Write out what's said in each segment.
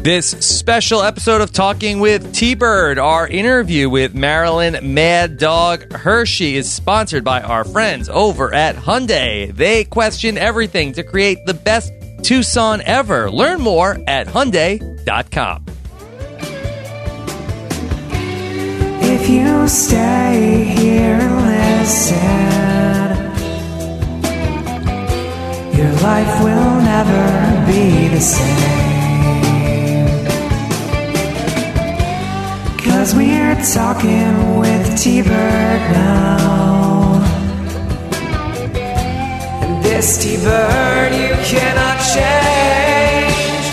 This special episode of Talking with T-Bird, our interview with Marilyn Mad Dog Hershey, is sponsored by our friends over at Hyundai. They question everything to create the best Tucson ever. Learn more at Hyundai.com. If you stay here and listen, your life will never be the same. 'Cause we're talking with T-Bird now. And this T-Bird you cannot change.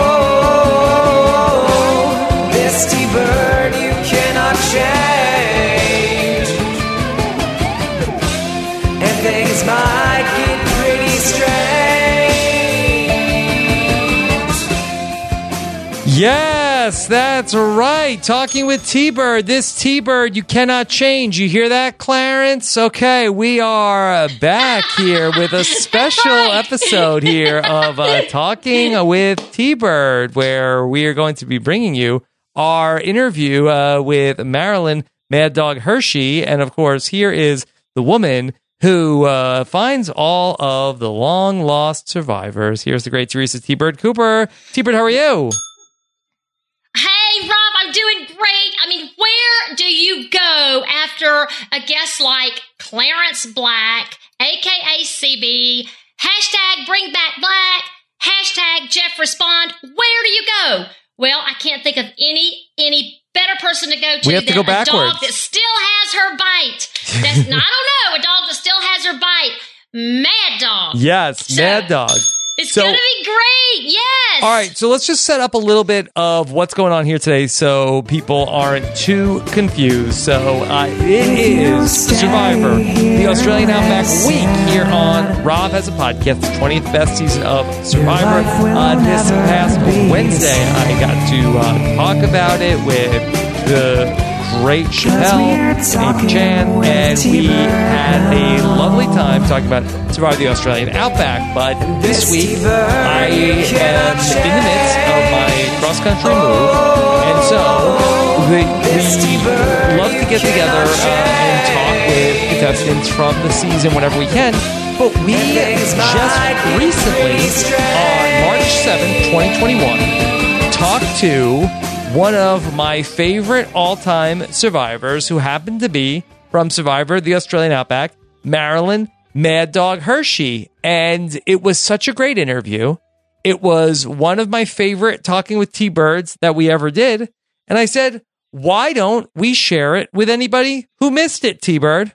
Oh, this T-Bird you cannot change. And things might get pretty strange. Yes, that's right. Talking with T-Bird. This T-Bird you cannot change. You hear that, Clarence? Okay, we are back here with a special episode here of Talking with T-Bird, where we are going to be bringing you our interview with Marilyn Mad Dog Hershey. And of course, here is the woman who finds all of the long-lost survivors. Here's the great Teresa T-Bird Cooper. T-Bird, how are you? Hey, Rob, I'm doing great. I mean, where do you go after a guest like Clarence Black, a.k.a. CB, hashtag Bring Back Black, hashtag Jeff Respond? Where do you go? Well, I can't think of any better person to go to have to than go a backwards. dog that still has her bite. That's, I don't know, a dog that still has her bite. Mad Dog. Yes, So, Mad Dog. It's So- going to be great. Yes. All right, so let's just set up a little bit of what's going on here today so people aren't too confused. So it is Survivor, the Australian Outback Week here on Rob Has a Podcast, the 20th best season of Survivor. This past Wednesday, I got to talk about it with the great Chappelle and Amy Chan, and we had a lovely time talking about Survivor the Australian Outback. But this week, I am in the midst of my cross-country move, and so we love to get together and talk with contestants from the season whenever we can. But we just recently, on March 7th, 2021, talked to one of my favorite all-time survivors, who happened to be from Survivor, the Australian Outback, Marilyn Mad Dog Hershey. And it was such a great interview. It was one of my favorite Talking with T-Birds that we ever did. And I said, why don't we share it with anybody who missed it, T-Bird?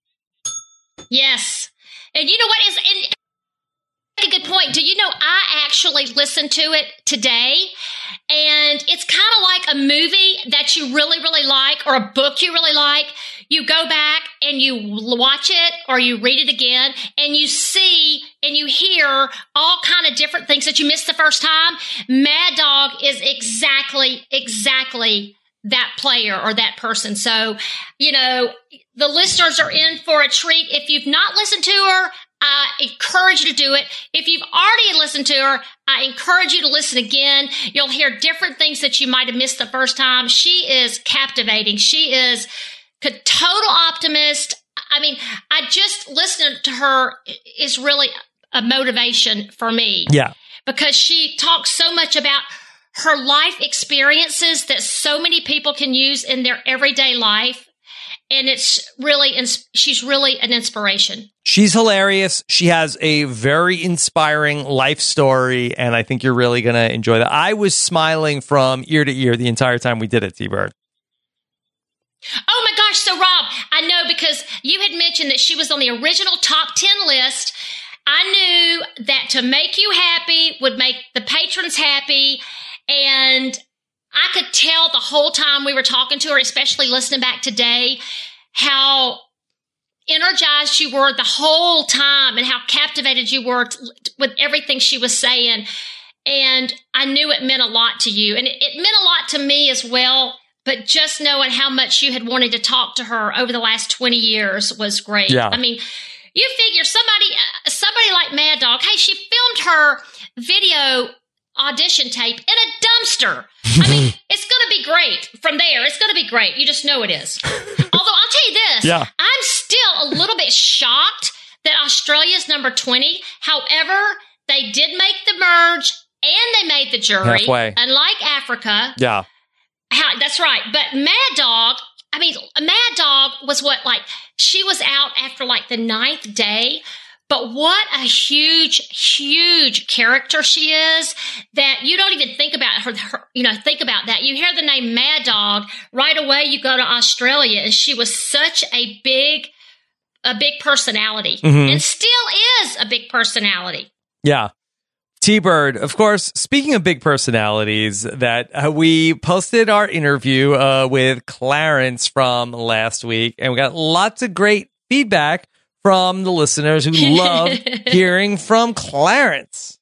Yes. And you know what is a good point. Do you know I actually listened to it today? And it's kind of like a movie that you really, really like, or a book you really like. You go back and you watch it or you read it again, and you see and you hear all kind of different things that you missed the first time. Mad Dog is exactly that player or that person. So, you know, the listeners are in for a treat. If you've not listened to her, I encourage you to do it. If you've already listened to her, I encourage you to listen again. You'll hear different things that you might have missed the first time. She is captivating. She is a total optimist. I mean, I just listening to her is really a motivation for me. Yeah. Because she talks so much about her life experiences that so many people can use in their everyday life. And she's really an inspiration. She's hilarious. She has a very inspiring life story, and I think you're really going to enjoy that. I was smiling from ear to ear the entire time we did it, T-Bird. Oh my gosh. So Rob, I know because you had mentioned that she was on the original top 10 list. I knew that to make you happy would make the patrons happy. And I could tell the whole time we were talking to her, especially listening back today, how energized you were the whole time and how captivated you were with everything she was saying. And I knew it meant a lot to you. And it meant a lot to me as well. But just knowing how much you had wanted to talk to her over the last 20 years was great. Yeah. I mean, you figure somebody like Mad Dog, hey, she filmed her video audition tape in a dumpster. I mean, it's going to be great from there. It's going to be great. You just know it is. Although I'll tell you this, I'm still a little bit shocked that Australia's number 20. However, they did make the merge and they made the jury. Halfway. Unlike Africa. Yeah. That's right. But Mad Dog was she was out after like the 9th day. But what a huge, huge character she is that you don't even think about her, think about that. You hear the name Mad Dog, right away you go to Australia, and she was such a big personality, and still is a big personality. Yeah. T-Bird, of course, speaking of big personalities, that we posted our interview with Clarence from last week, and we got lots of great feedback from the listeners who love hearing from Clarence.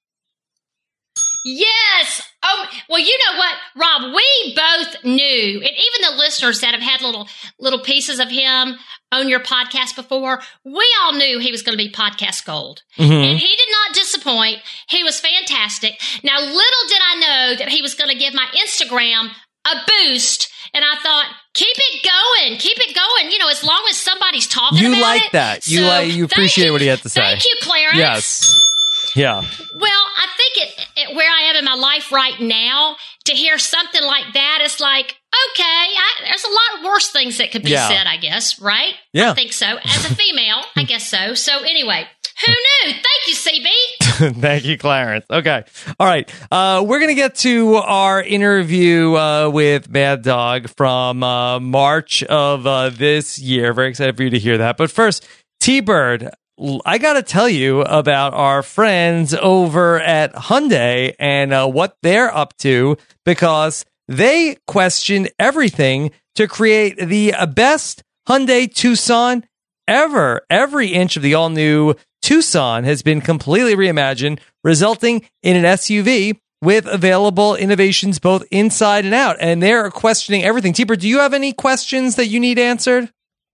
Yes. Oh, well, you know what, Rob? We both knew, and even the listeners that have had little pieces of him on your podcast before, we all knew he was going to be podcast gold. And he did not disappoint. He was fantastic. Now, little did I know that he was going to give my Instagram a boost. And I thought, keep it going. As long as somebody's talking about it. You like that. You appreciate what he had to say. Thank you, Clarence. Yes. Yeah. Well, I think it where I am in my life right now, to hear something like that, it's like, okay, there's a lot worse things that could be said, I guess, right? Yeah. I think so. As a female, I guess so. So anyway, who knew? Thank you, CB. Thank you, Clarence. Okay. All right. We're going to get to our interview with Mad Dog from March of this year. Very excited for you to hear that. But first, T-Bird, I got to tell you about our friends over at Hyundai and what they're up to, because they questioned everything to create the best Hyundai Tucson ever. Every inch of the all-new Tucson has been completely reimagined, resulting in an SUV with available innovations both inside and out. And they're questioning everything. T-Bird, do you have any questions that you need answered?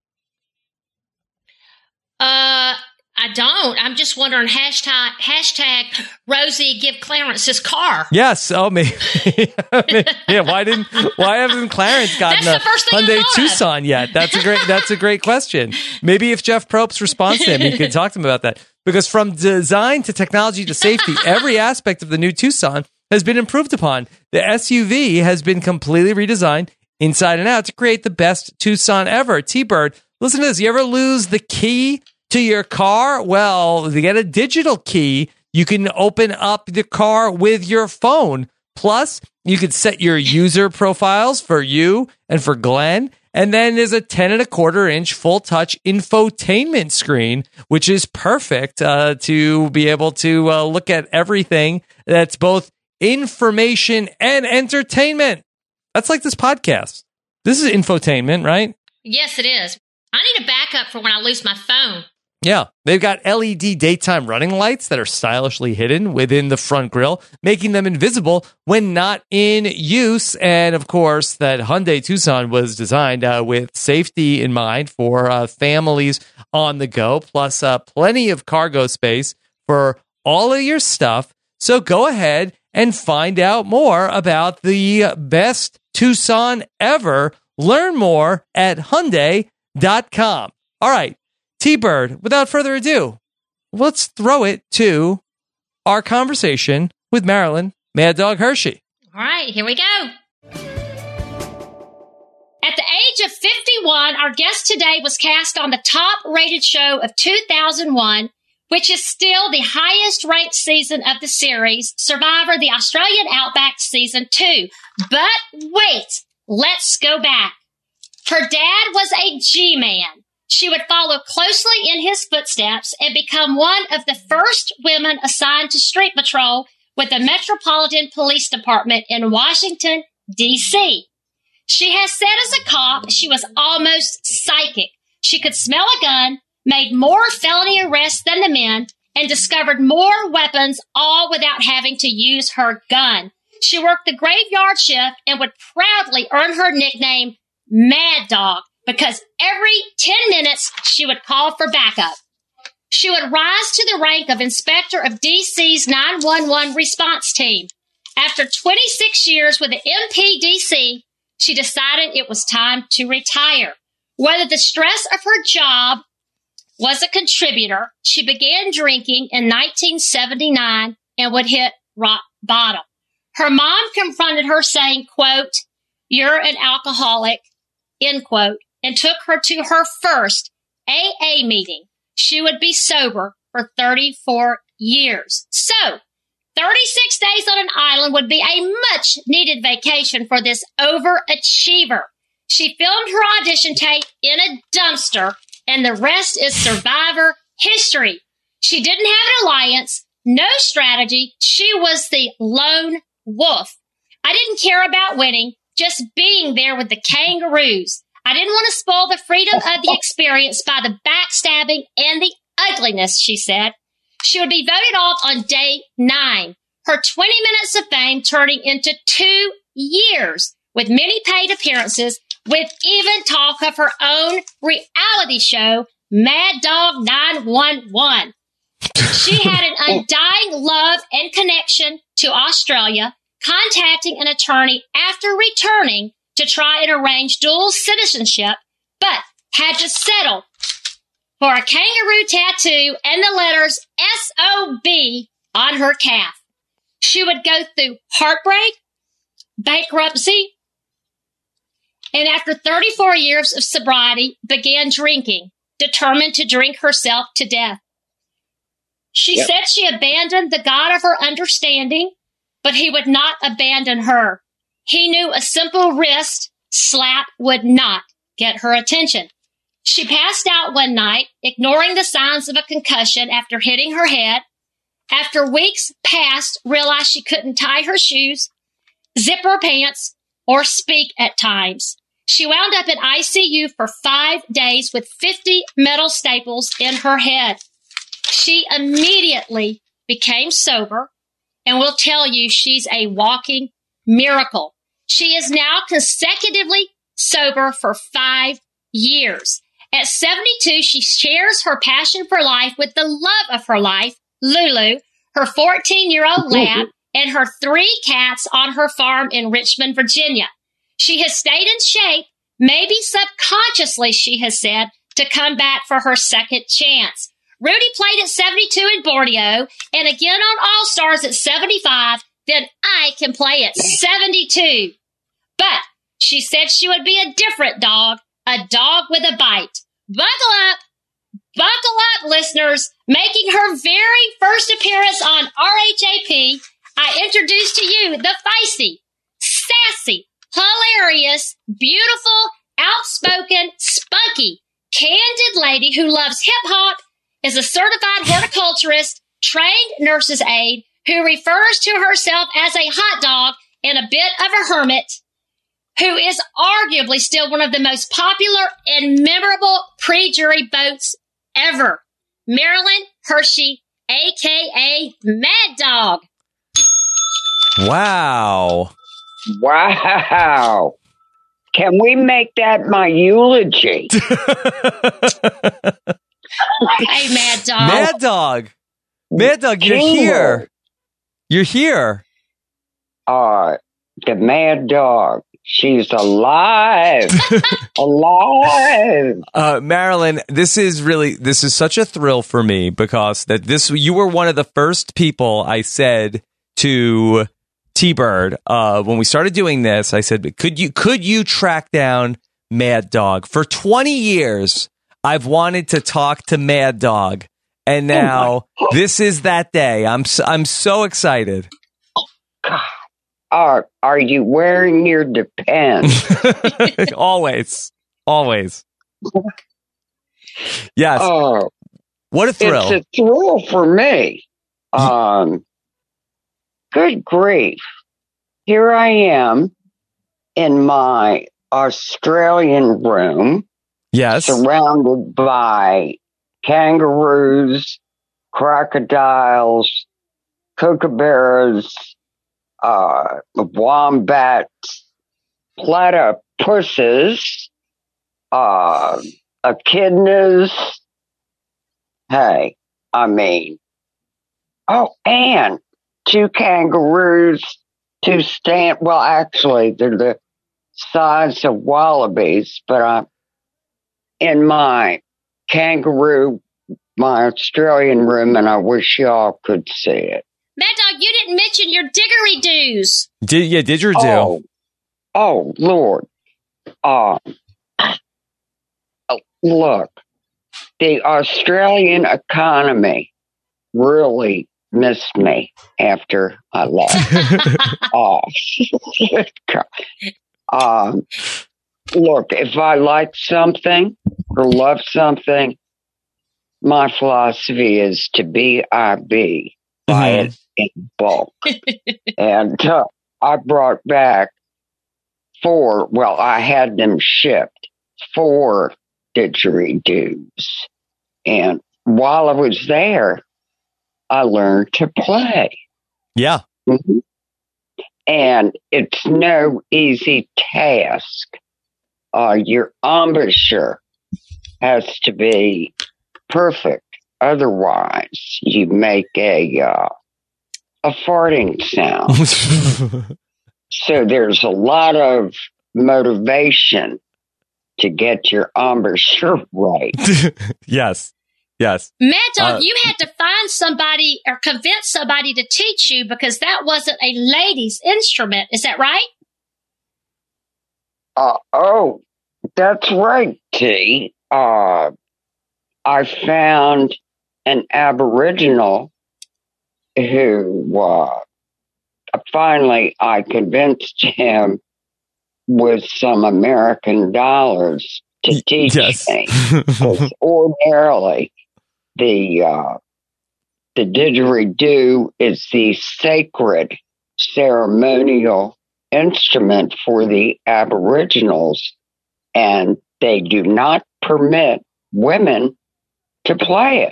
I don't. I'm just wondering, hashtag Rosie give Clarence his car. Yes. Oh, maybe. Yeah. Why hasn't Clarence gotten a Hyundai Tucson yet? That's a great question. Maybe if Jeff Probst responds to him, he could talk to him about that. Because from design to technology to safety, every aspect of the new Tucson has been improved upon. The SUV has been completely redesigned inside and out to create the best Tucson ever. T-Bird, listen to this. You ever lose the key to your car? Well, to get a digital key, you can open up the car with your phone. Plus, you can set your user profiles for you and for Glenn. And then there's a 10.25-inch full touch infotainment screen, which is perfect to be able to look at everything that's both information and entertainment. That's like this podcast. This is infotainment, right? Yes, it is. I need a backup for when I lose my phone. Yeah, they've got LED daytime running lights that are stylishly hidden within the front grille, making them invisible when not in use. And of course, that Hyundai Tucson was designed with safety in mind for families on the go, plus plenty of cargo space for all of your stuff. So go ahead and find out more about the best Tucson ever. Learn more at Hyundai.com. All right. T-Bird, without further ado, let's throw it to our conversation with Marilyn Mad Dog Hershey. All right, here we go. At the age of 51, our guest today was cast on the top-rated show of 2001, which is still the highest-ranked season of the series, Survivor, the Australian Outback Season 2. But wait, let's go back. Her dad was a G-man. She would follow closely in his footsteps and become one of the first women assigned to street patrol with the Metropolitan Police Department in Washington, D.C. She has said as a cop, she was almost psychic. She could smell a gun, made more felony arrests than the men, and discovered more weapons, all without having to use her gun. She worked the graveyard shift and would proudly earn her nickname, Mad Dog, because every 10 minutes she would call for backup. She would rise to the rank of inspector of DC's 911 response team. After 26 years with the MPDC, she decided it was time to retire. Whether the stress of her job was a contributor, she began drinking in 1979 and would hit rock bottom. Her mom confronted her saying, quote, "You're an alcoholic," end quote, and took her to her first AA meeting. She would be sober for 34 years. So, 36 days on an island would be a much needed vacation for this overachiever. She filmed her audition tape in a dumpster, and the rest is survivor history. She didn't have an alliance, no strategy. She was the lone wolf. I didn't care about winning, just being there with the kangaroos. I didn't want to spoil the freedom of the experience by the backstabbing and the ugliness, she said. She would be voted off on day 9. Her 20 minutes of fame turning into 2 years with many paid appearances, with even talk of her own reality show, Mad Dog 911. She had an undying love and connection to Australia, contacting an attorney after returning to try and arrange dual citizenship, but had to settle for a kangaroo tattoo and the letters SOB on her calf. She would go through heartbreak, bankruptcy, and after 34 years of sobriety, began drinking, determined to drink herself to death. She said she abandoned the God of her understanding, but he would not abandon her. He knew a simple wrist slap would not get her attention. She passed out one night, ignoring the signs of a concussion after hitting her head. After weeks passed, realized she couldn't tie her shoes, zip her pants, or speak at times. She wound up in ICU for 5 days with 50 metal staples in her head. She immediately became sober and will tell you she's a walking miracle. She is now consecutively sober for 5 years. At 72, she shares her passion for life with the love of her life, Lulu, her 14-year-old lab, and her 3 cats on her farm in Richmond, Virginia. She has stayed in shape, maybe subconsciously, she has said, to come back for her second chance. Rudy played at 72 in Borneo and again on All-Stars at 75. Then I can play at 72. But she said she would be a different dog, a dog with a bite. Buckle up, listeners. Making her very first appearance on RHAP, I introduce to you the feisty, sassy, hilarious, beautiful, outspoken, spunky, candid lady who loves hip-hop, is a certified horticulturist, trained nurse's aide, who refers to herself as a hot dog and a bit of a hermit, who is arguably still one of the most popular and memorable pre-jury boats ever. Marilyn Hershey, a.k.a. Mad Dog. Wow. Wow. Can we make that my eulogy? Hey, Mad Dog. Mad Dog. Mad Dog, you're here. You're here. The Mad Dog. She's alive. Alive. Marilyn, this is such a thrill for me because you were one of the first people I said to T-Bird when we started doing this. I said, could you track down Mad Dog? For 20 years, I've wanted to talk to Mad Dog, and now this is that day. I'm so excited. God. Are you wearing your Depends? Always. Yes. What a thrill. It's a thrill for me. Good grief. Here I am in my Australian room. Yes. Surrounded by kangaroos, crocodiles, kookaburras, wombats, platypuses, echidnas. Hey, I mean, and 2 kangaroos to stand. Well, actually, they're the size of wallabies, but I'm in my kangaroo, my Australian room, and I wish y'all could see it. Mad Dog, you didn't mention your didgeridoo's. Didgeridoo. Oh, Lord. Look, the Australian economy really missed me after I left. Look, if I like something or love something, my philosophy is to be, I be, buy it in bulk. And I brought back I had them shipped 4 didgeridoos. And while I was there, I learned to play. Yeah. Mm-hmm. And it's no easy task. Your embouchure has to be perfect. Otherwise, you make a farting sound. So there's a lot of motivation to get your embouchure right. Yes. Mad Dog, you had to find somebody or convince somebody to teach you because that wasn't a lady's instrument. Is that right? Oh, that's right, T. I found an Aboriginal who finally I convinced him with some American dollars to teach me. Because ordinarily, the didgeridoo is the sacred ceremonial instrument for the Aboriginals, and they do not permit women to play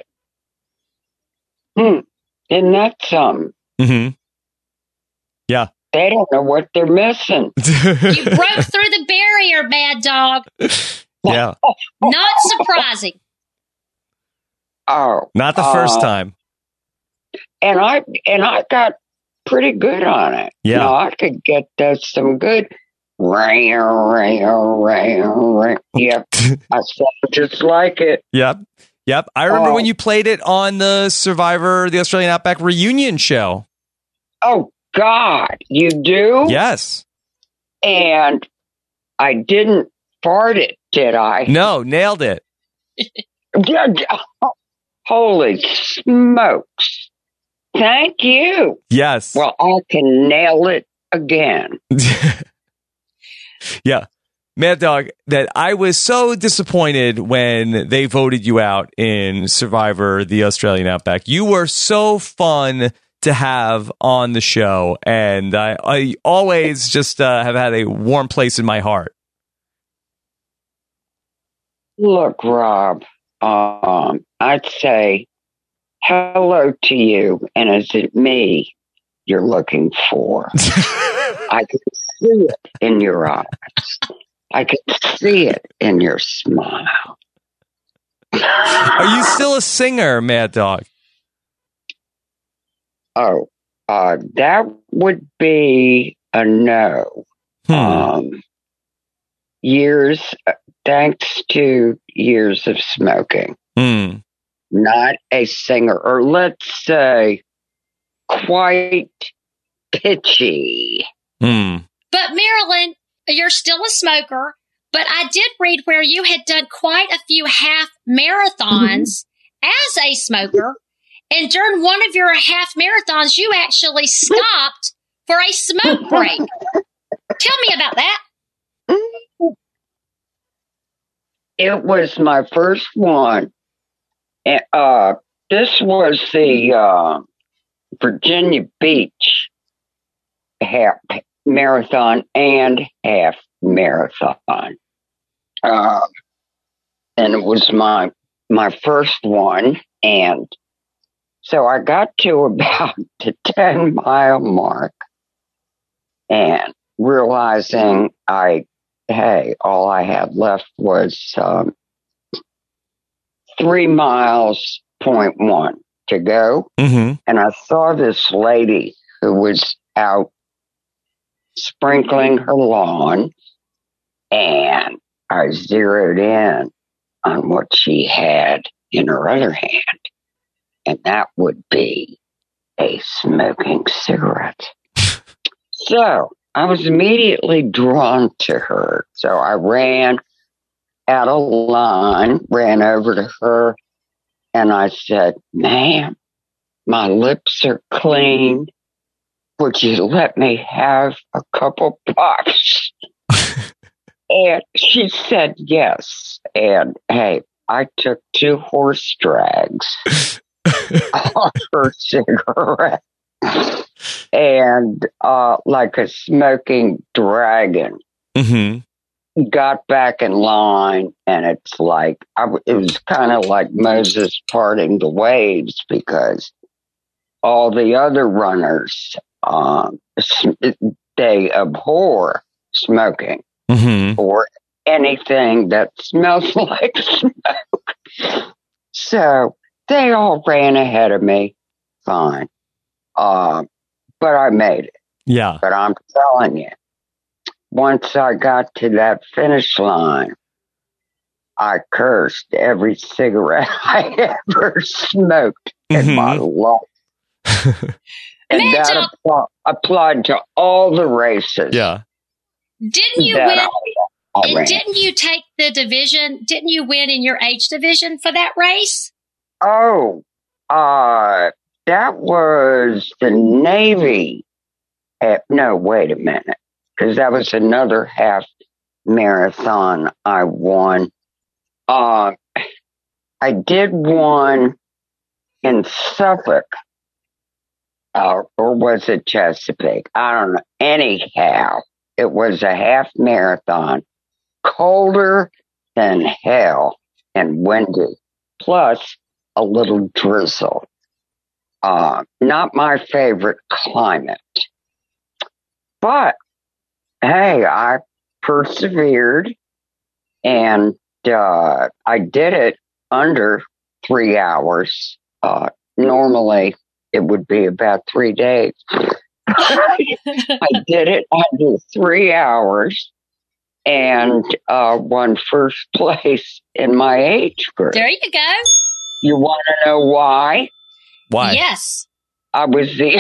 it. Isn't that something? Mm-hmm. Yeah. They don't know what they're missing. You broke through the barrier, Mad Dog. Yeah. Not surprising. Oh. Not the first time. And I got pretty good on it. Yeah. No, I could get some good ring. Yep. I sound just like it. Yep. I remember when you played it on the Survivor, the Australian Outback reunion show. Oh, God, you do? Yes. And I didn't fart it, did I? No, nailed it. Holy smokes. Thank you. Yes. Well, I can nail it again. Yeah. Mad Dog, that I was so disappointed when they voted you out in Survivor, the Australian Outback. You were so fun to have on the show, and I always just have had a warm place in my heart. Look, Rob, I'd say hello to you, and is it me you're looking for? I can see it in your eyes. I can see it in your smile. Are you still a singer, Mad Dog? Oh, that would be a no. Thanks to years of smoking. Not a singer, or let's say quite pitchy. But Marilyn, you're still a smoker, but I did read where you had done quite a few half marathons as a smoker. And during one of your half marathons, you actually stopped for a smoke break. Tell me about that. It was my first one. This was the Virginia Beach half marathon and half marathon. And it was my first one. And so I got to about the 10-mile mark and realizing all I had left was 3 miles, 0.1 to go. And I saw this lady who was out sprinkling her lawn, and I zeroed in on what she had in her other hand, and that would be a smoking cigarette. So I was immediately drawn to her. So I ran out of line, ran over to her, and I said, "Ma'am, my lips are clean. Would you let me have a couple puffs?" And she said yes. And hey, I took 2 horse drags off her cigarette. And like a smoking dragon, got back in line, and it's like it was kind of like Moses parting the waves, because all the other runners they abhor smoking or anything that smells like smoke. So they all ran ahead of me, fine. But I made it. Yeah. But I'm telling you, once I got to that finish line, I cursed every cigarette I ever smoked in my life. And that applied to all the races. Yeah. Didn't you win? Didn't you take the division? Didn't you win in your age division for that race? Oh, that was the Navy. No, wait a minute. Because that was another half marathon I won. I did one in Suffolk. Or was it Chesapeake? I don't know. Anyhow, it was a half marathon. Colder than hell and windy. Plus a little drizzle. Not my favorite climate. But, hey, I persevered, and I did it under 3 hours. Normally, it would be about 3 days. I did it under 3 hours and won first place in my age group. There you go. You want to know why? Why? Yes. I was the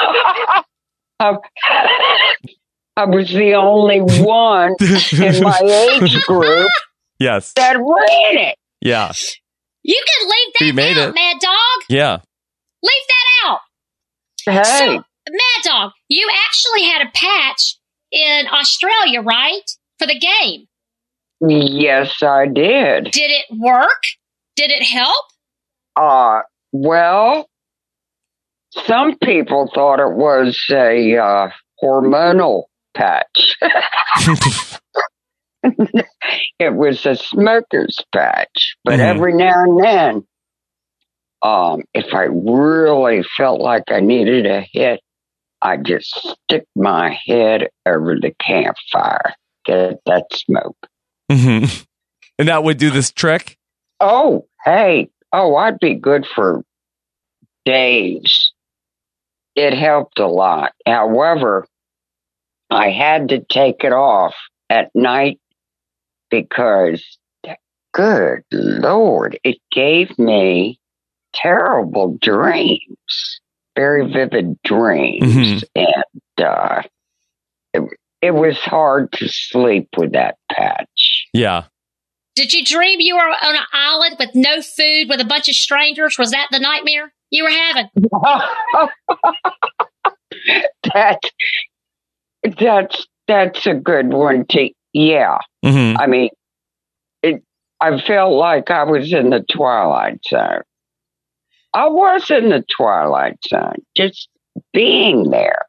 I was the only one in my age group Yes. that ran it. Yeah. You can leave that out, Mad Dog. Yeah. Leave that out. Hey. So, Mad Dog, you actually had a patch in Australia, right? For the game. Yes, I did. Did it work? Did it help? Well, some people thought it was a hormonal patch. It was a smoker's patch. But every now and then, if I really felt like I needed a hit, I'd just stick my head over the campfire, get that smoke. And that would do this trick? Oh, hey. Oh, I'd be good for days. It helped a lot. However, I had to take it off at night because, good Lord, it gave me terrible dreams, very vivid dreams. And it was hard to sleep with that patch. Yeah. Did you dream you were on an island with no food with a bunch of strangers? Was that the nightmare you were having? That's a good one too. Yeah. I mean, I felt like I was in the Twilight Zone. I was in the Twilight Zone, just being there.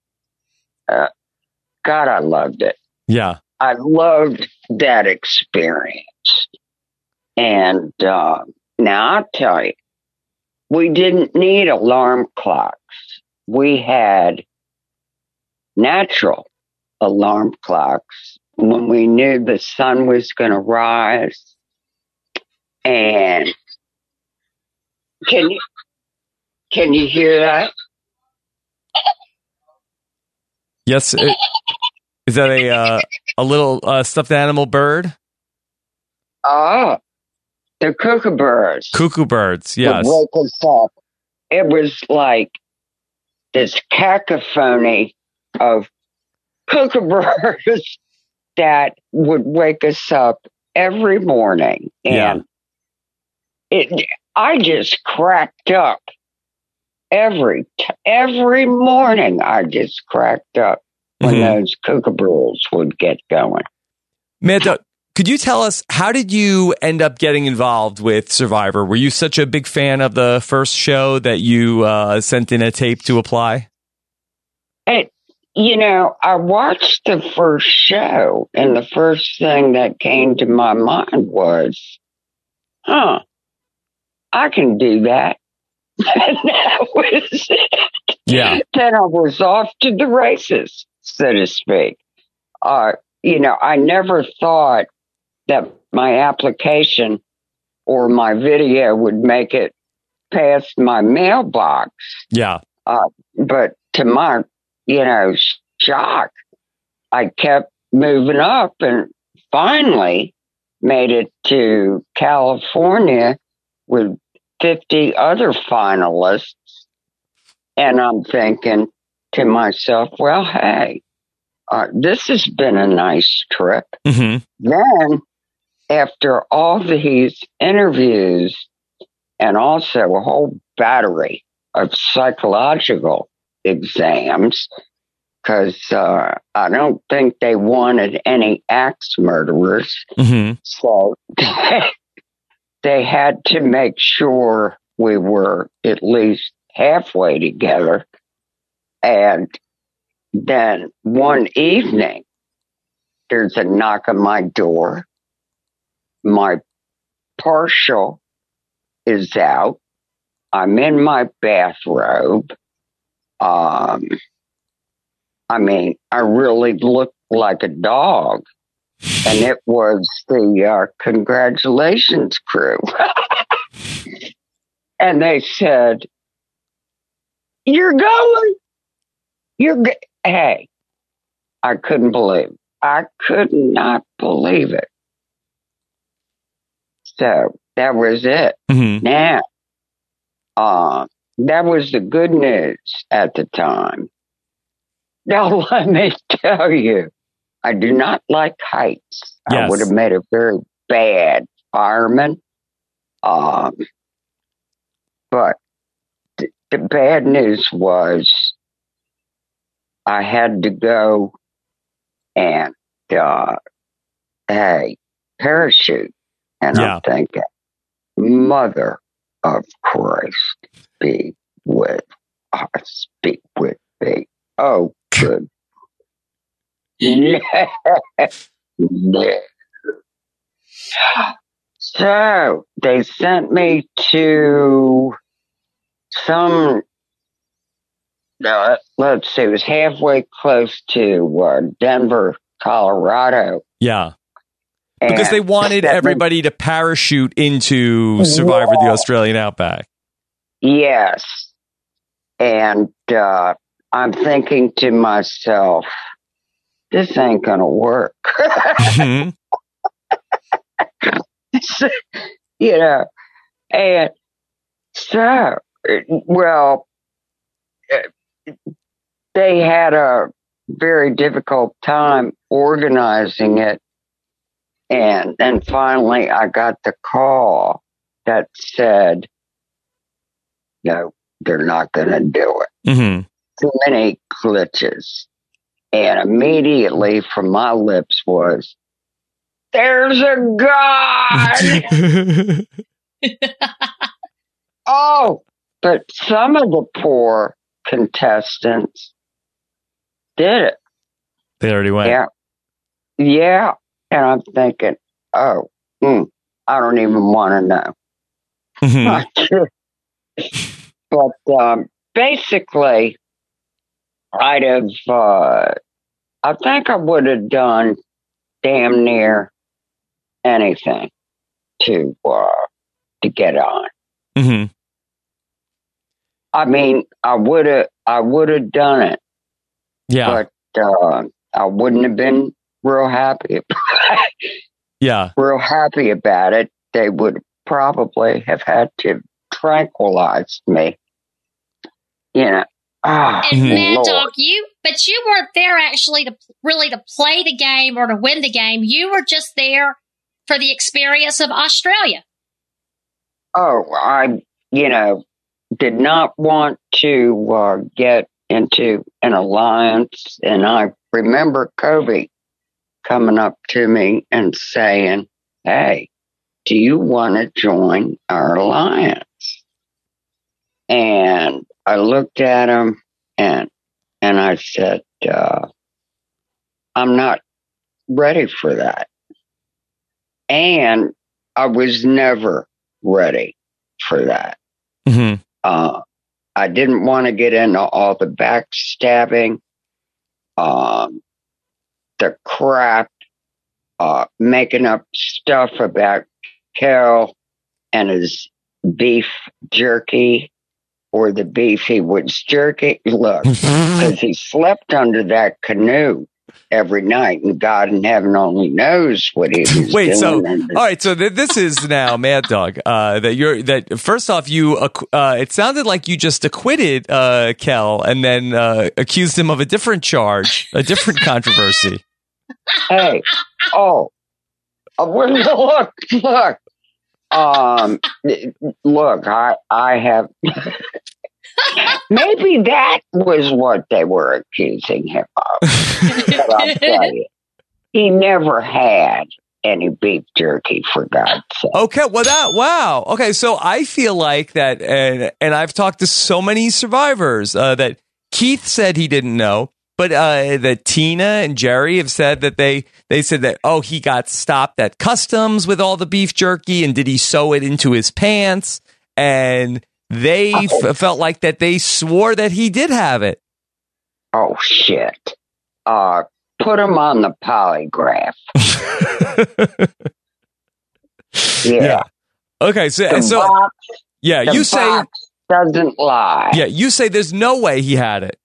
God, I loved it. Yeah. I loved that experience. And now I'll tell you, we didn't need alarm clocks. We had natural alarm clocks when we knew the sun was going to rise. And can you hear that? Yes. Is that a little stuffed animal bird? Oh, the kookaburras. Cuckoo birds, yes. Would wake us up. It was like this cacophony of kookaburras that would wake us up every morning. And I just cracked up every morning. I just cracked up when those kookaburras would get going. Manta, could you tell us, how did you end up getting involved with Survivor? Were you such a big fan of the first show that you sent in a tape to apply? And, I watched the first show, and the first thing that came to my mind was, I can do that. And that was it. Yeah. Then I was off to the races, so to speak. I never thought that my application or my video would make it past my mailbox. Yeah. But to my, shock, I kept moving up and finally made it to California with 50 other finalists. And I'm thinking to myself, well, hey, this has been a nice trip. Mm-hmm. Then, after all these interviews and also a whole battery of psychological exams, because I don't think they wanted any axe murderers. Mm-hmm. So they had to make sure we were at least halfway together. And then one evening, there's a knock on my door. My partial is out. I'm in my bathrobe. I really looked like a dog. And it was the congratulations crew. And they said, "You're going? Hey, I couldn't believe it. I could not believe it. So that was it. Mm-hmm. Now, that was the good news at the time. Now, let me tell you, I do not like heights. Yes. I would have made a very bad fireman. But the bad news was I had to go and, parachute. And I'm thinking, Mother of Christ, be with us, be with me. Oh, good. So they sent me to some, let's see, it was halfway close to Denver, Colorado. Yeah. Because they wanted everybody to parachute into Survivor the Australian Outback. Yes. And I'm thinking to myself, this ain't going to work. Mm-hmm. And so, they had a very difficult time organizing it. And then finally I got the call that said, no, they're not going to do it. Mm-hmm. Too many glitches. And immediately from my lips was, there's a God! Oh, but some of the poor contestants did it. They already went. Yeah. And I'm thinking, I don't even want to know. Mm-hmm. But basically, I think I would have done damn near anything to get on. Mm-hmm. I mean, I would have done it. Yeah. But I wouldn't have been real happy. Yeah. Real happy about it. They would probably have had to tranquilize me. You know. And Mad Lord. Dog, you weren't there actually to play the game or to win the game. You were just there for the experience of Australia. Oh, I, did not want to get into an alliance. And I remember Kobe coming up to me and saying, "Hey, do you want to join our alliance?" And I looked at him and I said, "I'm not ready for that." And I was never ready for that. Mm-hmm. I didn't want to get into all the backstabbing, the crap, making up stuff about Kel and his beef jerky, or the beef he was jerky. Look, because he slept under that canoe every night, and God in heaven only knows what he was Wait, doing. so all right, so this is now Mad Dog. That first off, it sounded like you just acquitted Kel and then accused him of a different charge, a different controversy. Hey, look. Look, I have. Maybe that was what they were accusing him of. But I'll tell you, he never had any beef jerky, for God's sake. Okay, well, wow. Okay, so I feel like that, and I've talked to so many survivors that Keith said he didn't know, but that Tina and Jerry have said that they said that, oh, he got stopped at customs with all the beef jerky, and did he sew it into his pants? And they felt like that they swore that he did have it. Oh, shit. Put him on the polygraph. Yeah. Okay, so box, yeah, you say doesn't lie. Yeah, you say there's no way he had it.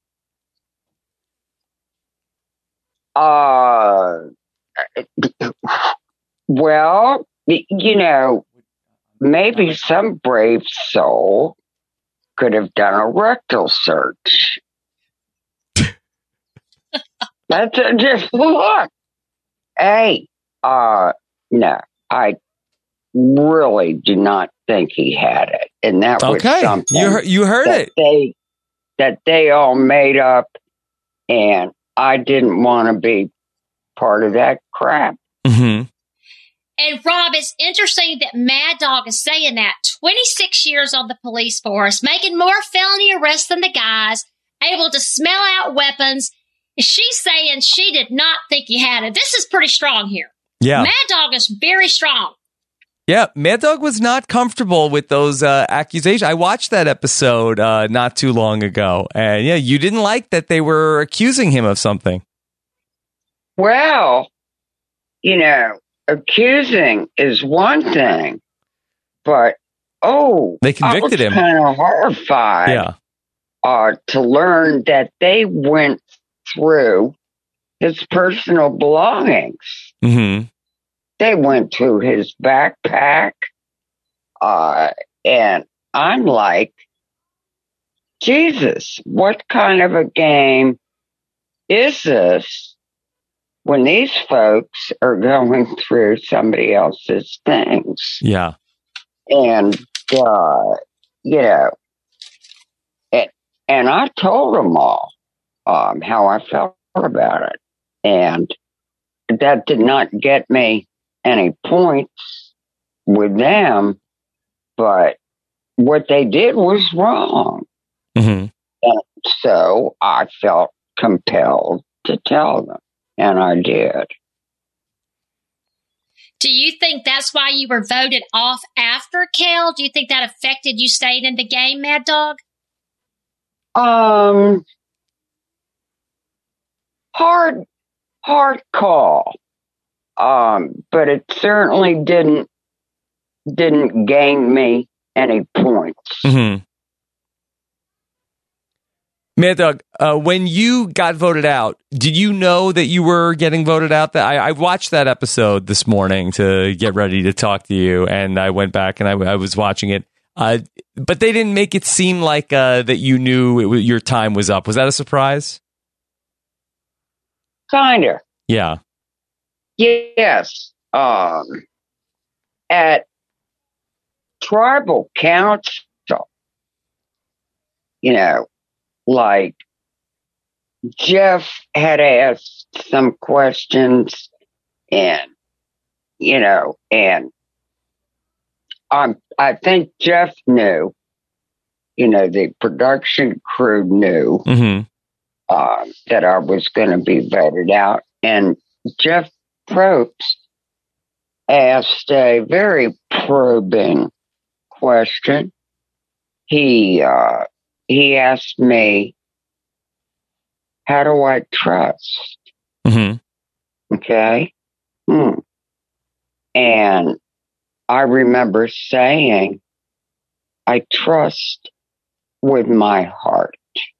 Well, maybe some brave soul could have done a rectal search. That's just look. Hey, no, I really do not think he had it, and that was something you heard it. That they all made up, and I didn't want to be part of that crap. Mm-hmm. And Rob, it's interesting that Mad Dog is saying that 26 years on the police force, making more felony arrests than the guys, able to smell out weapons. She's saying she did not think he had it. This is pretty strong here. Yeah. Mad Dog is very strong. Yeah, Mad Dog was not comfortable with those accusations. I watched that episode not too long ago. And yeah, you didn't like that they were accusing him of something. Well, accusing is one thing, but they convicted him. Kind of horrified. To learn that they went through his personal belongings. Mm-hmm. They went through his backpack, and I'm like, Jesus, what kind of a game is this when these folks are going through somebody else's things? Yeah. And, and I told them all how I felt about it. And that did not get me any points with them, but what they did was wrong. Mm-hmm. And so I felt compelled to tell them, and I did. Do you think that's why you were voted off after Kel? Do you think that affected you staying in the game, Mad Dog? Hard call. But it certainly didn't gain me any points. Mm-hmm. Mad Dog, when you got voted out, did you know that you were getting voted out? That I watched that episode this morning to get ready to talk to you, and I went back and I was watching it. But they didn't make it seem like that you knew your time was up. Was that a surprise? Kinda. Yeah. Yes. At tribal council, like Jeff had asked some questions, and I think Jeff knew, the production crew knew that I was going to be voted out. And Jeff Probst asked a very probing question. He asked me, how do I trust? Okay. And I remember saying, I trust with my heart.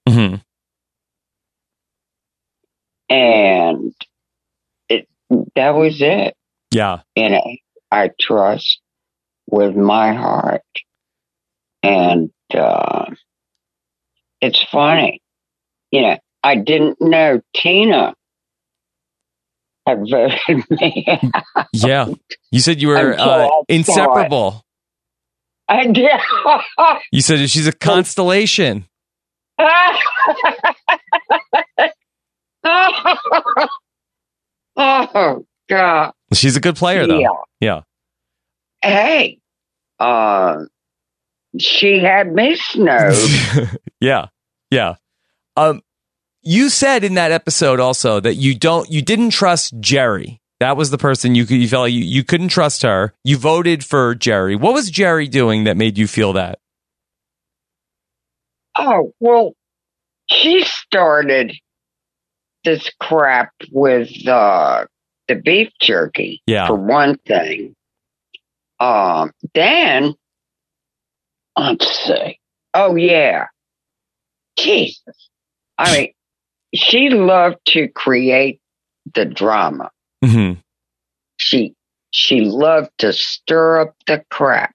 And that was it. Yeah. I trust with my heart. And it's funny. I didn't know Tina had voted me out. Yeah. You said you were inseparable. I did. You said she's a constellation. Oh, God. She's a good player, though. Yeah. Hey, she had me snowed. Yeah. You said in that episode also that you didn't trust Jerry. That was the person you felt like you couldn't trust her. You voted for Jerry. What was Jerry doing that made you feel that? Oh, well, she started this crap with the beef jerky, for one thing. Then, let's see. Oh, yeah. Jesus. I mean, she loved to create the drama. She loved to stir up the crap.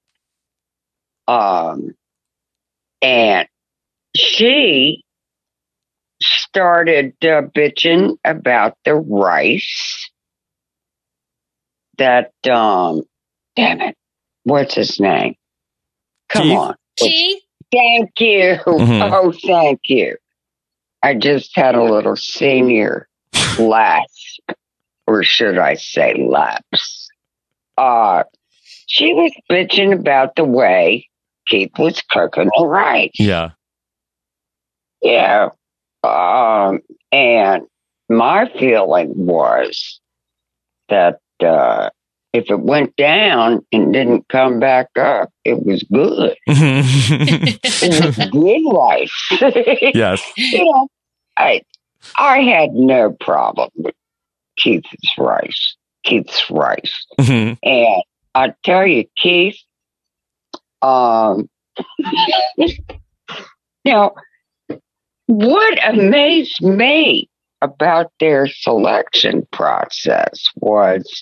And she started bitching about the rice that, damn it, what's his name? Come Keith? on. Keith? Thank you. Oh, thank you. I just had a little senior lapse, or should I say lapse. She was bitching about the way Keith was cooking the rice. Yeah. Yeah. And my feeling was that if it went down and didn't come back up, it was good. It was good rice. Yes. I had no problem with Keith's rice. And I tell you, Keith, now, what amazed me about their selection process was,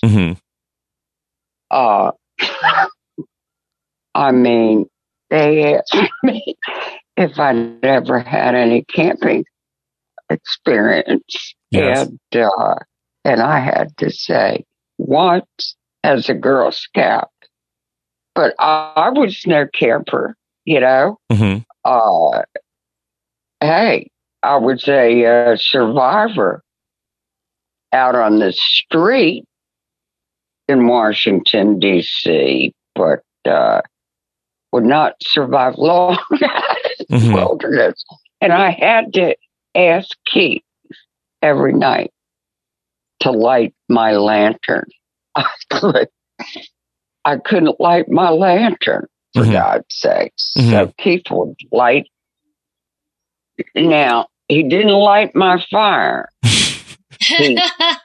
I mean, they asked me if I'd ever had any camping experience. Yes. And I had to say, once as a Girl Scout, but I was no camper, Hey, I was a survivor out on the street in Washington, D.C., but would not survive long in the wilderness. And I had to ask Keith every night to light my lantern. I couldn't light my lantern, for God's sakes. So Keith would light. Now, he didn't light my fire. He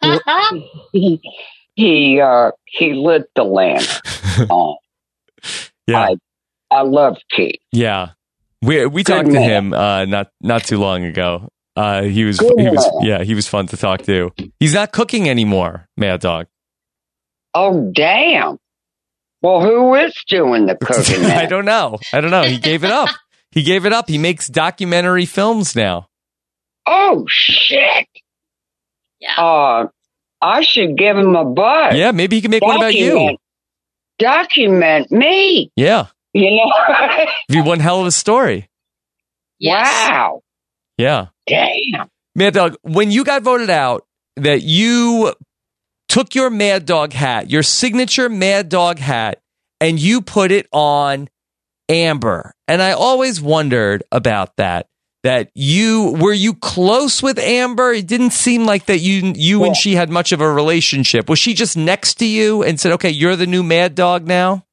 lit the lantern on. Yeah. I love Keith. Yeah. We talked to him not too long ago. He was fun to talk to. He's not cooking anymore, Mad Dog. Oh, damn. Well, who is doing the cooking now? I don't know. He gave it up. He makes documentary films now. Oh, shit. Yeah. I should give him a buzz. Yeah, maybe he can make one about you. Document me. Yeah. You know? It'd be one hell of a story. Yes. Wow. Yeah. Damn. Mad Dog, when you got voted out, that you took your Mad Dog hat, your signature Mad Dog hat, and you put it on Amber. And I always wondered about that. Were you close with Amber? It didn't seem like that you and she had much of a relationship. Was she just next to you and said, okay, you're the new Mad Dog now?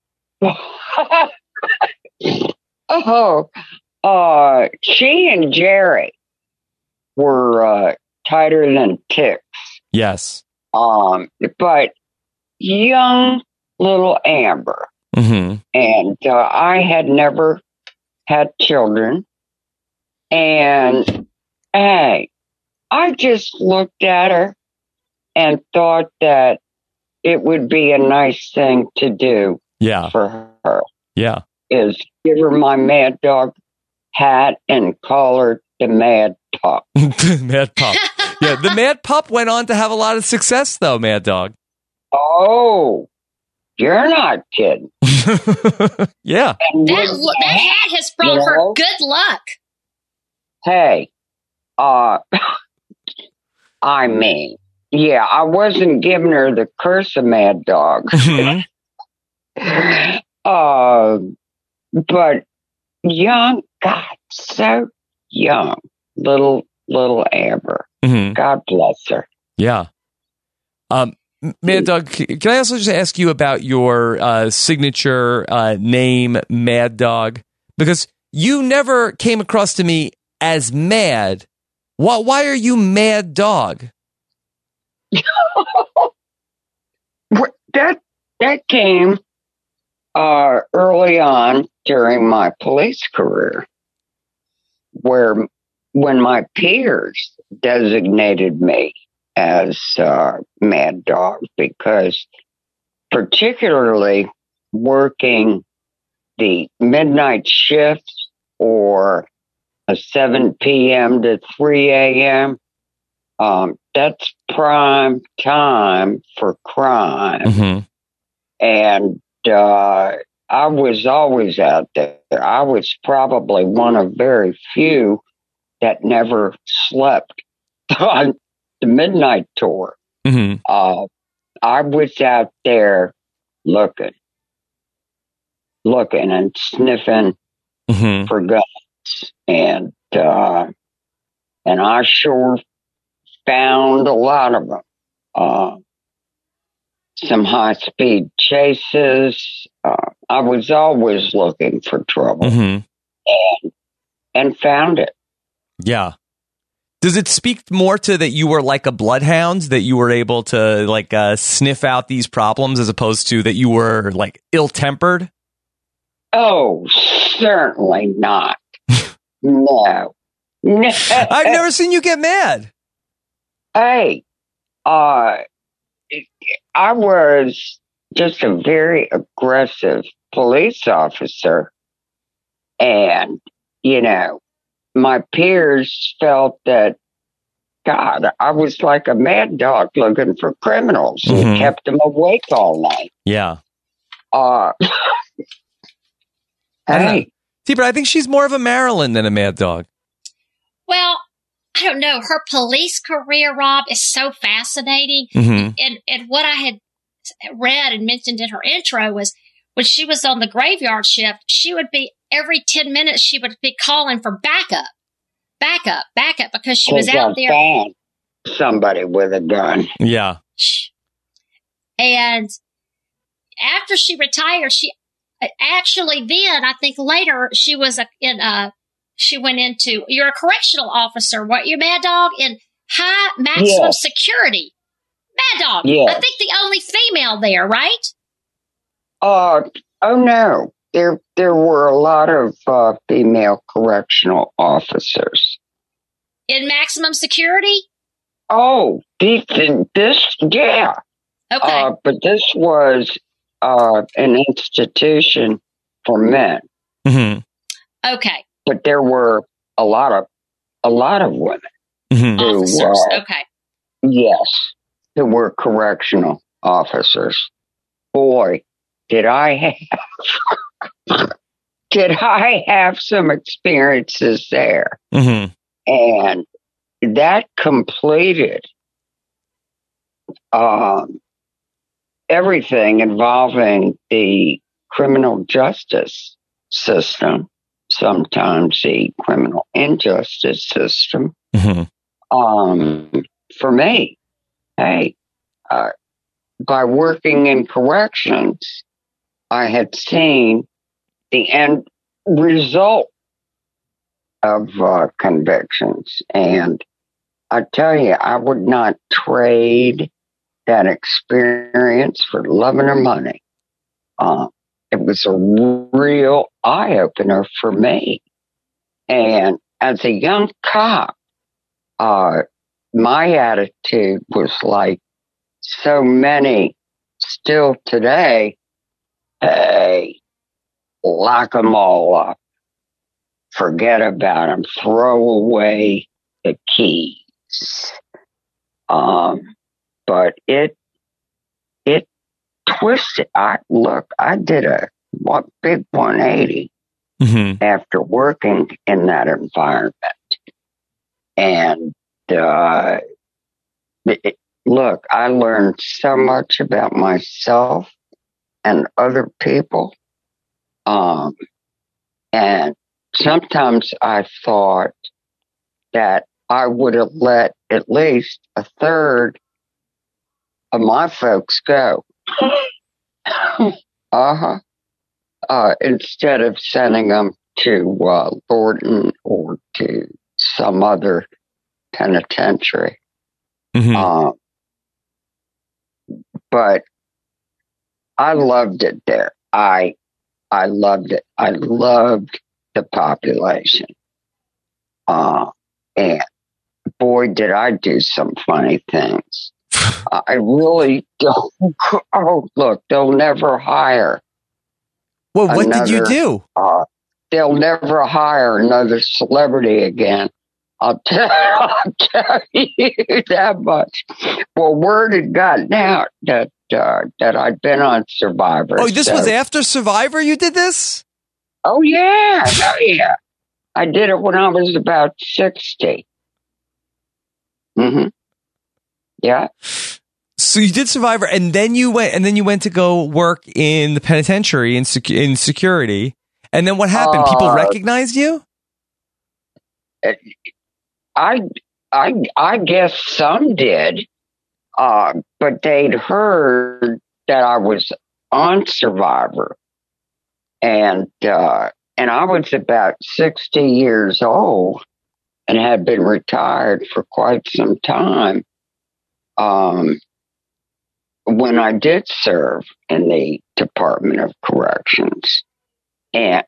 She and Jerry were tighter than ticks. Yes. But young little Amber. Mm-hmm. And I had never had children. And hey, I just looked at her and thought that it would be a nice thing to do for her. Yeah. Is give her my Mad Dog hat and call her the Mad Pup. Mad Pup. Yeah, the Mad Pup went on to have a lot of success, though, Mad Dog. Oh, you're not kidding. Yeah. That hat has brought her good luck. Hey, I mean, yeah, I wasn't giving her the curse of Mad Dog. Mm-hmm. But young, God, so young, little Amber. Mm-hmm. God bless her. Yeah. Mad Dog, can I also just ask you about your signature name, Mad Dog? Because you never came across to me as mad. Why are you Mad Dog? That came early on during my police career, when my peers designated me as Mad Dog, because particularly working the midnight shift or a 7 p.m. to 3 a.m., that's prime time for crime. Mm-hmm. And I was always out there. I was probably one of very few that never slept on the midnight tour. Mm-hmm. I was out there looking and sniffing mm-hmm. for guns. And I sure found a lot of them. Some high-speed chases. I was always looking for trouble, mm-hmm. and found it. Yeah. Does it speak more to that you were like a bloodhound, that you were able to like sniff out these problems, as opposed to that you were like ill-tempered? Oh, certainly not. No. I've never seen you get mad. Hey, I was just a very aggressive police officer. And, you know, my peers felt that, God, I was like a mad dog looking for criminals and kept them awake all night. Yeah. Hey. See, but I think she's more of a Marilyn than a Mad Dog. Well, I don't know. Her police career, Rob, is so fascinating. Mm-hmm. And what I had read and mentioned in her intro was when she was on the graveyard shift, she would be every 10 minutes, she would be calling for backup, because she was out there. Found somebody with a gun. Yeah. And after she retired, then I think later she was she went into, you're a correctional officer, what, you Mad Dog, in high maximum security. Mad Dog. Yes. I think the only female there, right? Oh no. there were a lot of female correctional officers. In maximum security? Oh, this, yeah. Okay. But this was an institution for men. Mm-hmm. Okay. But there were a lot of women. Mm-hmm. Officers. Okay. Yes, who were correctional officers. Boy, did I have some experiences there. Mm-hmm. And that completed everything involving the criminal justice system, sometimes the criminal injustice system. Mm-hmm. For me, hey, by working in corrections, I had seen the end result of convictions. And I tell you, I would not trade that experience for loving or money. It was a real eye-opener for me. And as a young cop, my attitude was like so many still today, hey, lock them all up. Forget about them. Throw away the keys. But it twisted. I did a big 180 after working in that environment. And look, I learned so much about myself and other people. And sometimes I thought that I would have let at least a third of my folks go. Instead of sending them to Lorton or to some other penitentiary. Mm-hmm. But I loved it there. I loved it. I loved the population. And boy, did I do some funny things. I really don't. Oh, look, they'll never hire. Well, what did you do? They'll never hire another celebrity again. I'll tell you that much. Well, word had gotten out that I'd been on Survivor. Oh, this was after Survivor you did this? Oh, yeah. I did it when I was about 60. Mm-hmm. Yeah. So you did Survivor, and then you went to go work in the penitentiary in security. And then what happened? People recognized you? I guess some did, but they'd heard that I was on Survivor, and I was about 60 years old and had been retired for quite some time. When I did serve in the Department of Corrections, and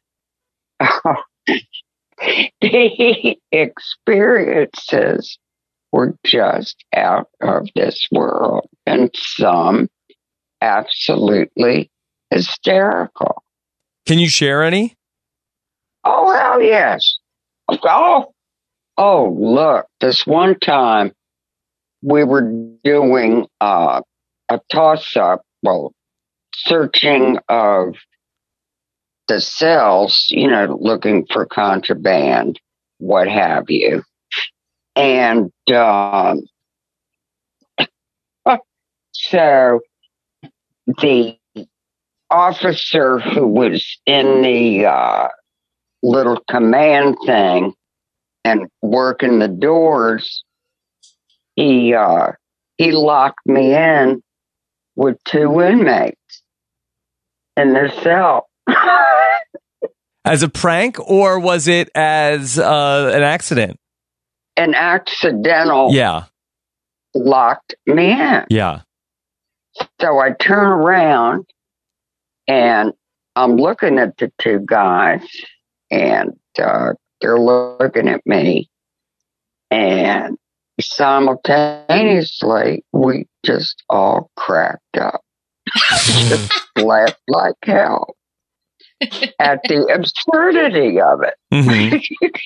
the experiences were just out of this world, and some absolutely hysterical. Can you share any? Oh, hell yes. Oh, look, this one time we were doing a toss-up, searching of the cells, looking for contraband, what have you. And so the officer who was in the little command thing and working the doors, he locked me in with 2 inmates in their cell. As a prank, or was it as an accident? An accidental. Yeah. Locked me in. Yeah. So I turn around and I'm looking at the two guys, and they're looking at me, and simultaneously, we just all cracked up. Just laughed like hell at the absurdity of it. Mm-hmm.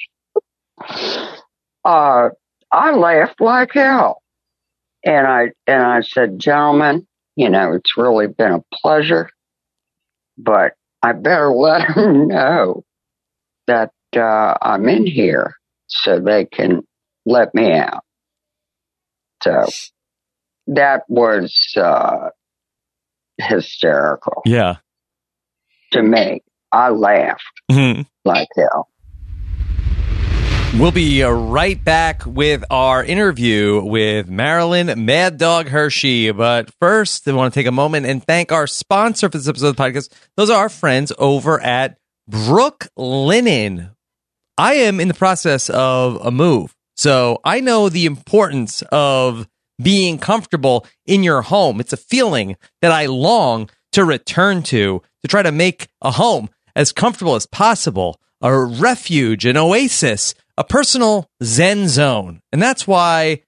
I laughed like hell. And I said, gentlemen, it's really been a pleasure, but I better let them know that I'm in here so they can let me out. So that was hysterical. Yeah. To me, I laughed like hell. We'll be right back with our interview with Marilyn Mad Dog Hershey. But first, I want to take a moment and thank our sponsor for this episode of the podcast. Those are our friends over at Brooklinen. I am in the process of a move, so I know the importance of being comfortable in your home. It's a feeling that I long to return to try to make a home as comfortable as possible, a refuge, an oasis, a personal zen zone. And that's why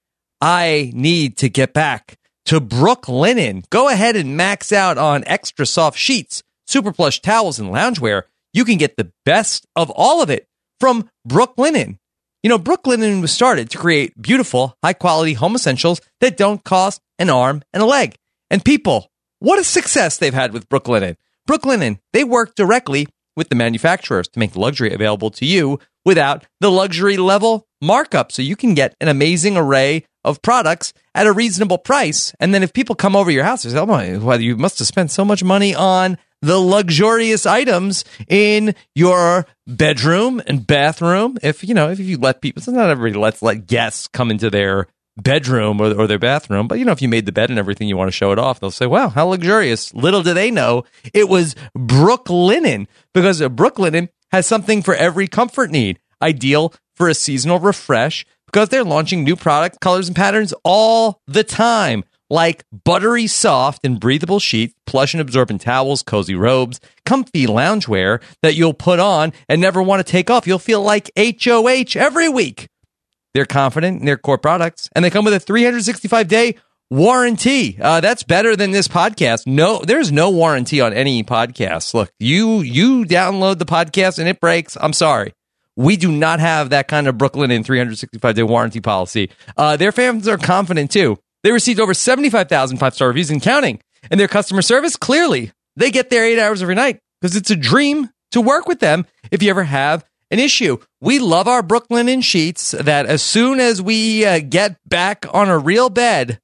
I need to get back to Brooklinen. Go ahead and max out on extra soft sheets, super plush towels, and loungewear. You can get the best of all of it from Brooklinen. Brooklinen was started to create beautiful, high-quality home essentials that don't cost an arm and a leg. And people, what a success they've had with Brooklinen. Brooklinen, they work directly with the manufacturers to make the luxury available to you without the luxury level markup. So you can get an amazing array of products at a reasonable price. And then if people come over your house, they say, oh my, well, you must have spent so much money on the luxurious items in your bedroom and bathroom. If you let people, so not everybody let guests come into their bedroom or their bathroom, but if you made the bed and everything, you want to show it off, they'll say, wow, how luxurious. Little do they know it was Brooklinen, because Brooklinen has something for every comfort need, ideal for a seasonal refresh, because they're launching new products, colors, and patterns all the time, like buttery soft and breathable sheets, plush and absorbent towels, cozy robes, comfy loungewear that you'll put on and never want to take off. You'll feel like HOH every week. They're confident in their core products, and they come with a 365-day warranty. That's better than this podcast. No, there's no warranty on any podcast. Look, you download the podcast and it breaks. I'm sorry. We do not have that kind of Brooklinen 365-day warranty policy. Their fans are confident, too. They received over 75,000 five-star reviews and counting. And their customer service, clearly, they get there 8 hours every night because it's a dream to work with them if you ever have an issue. We love our Brooklinen sheets that as soon as we get back on a real bed,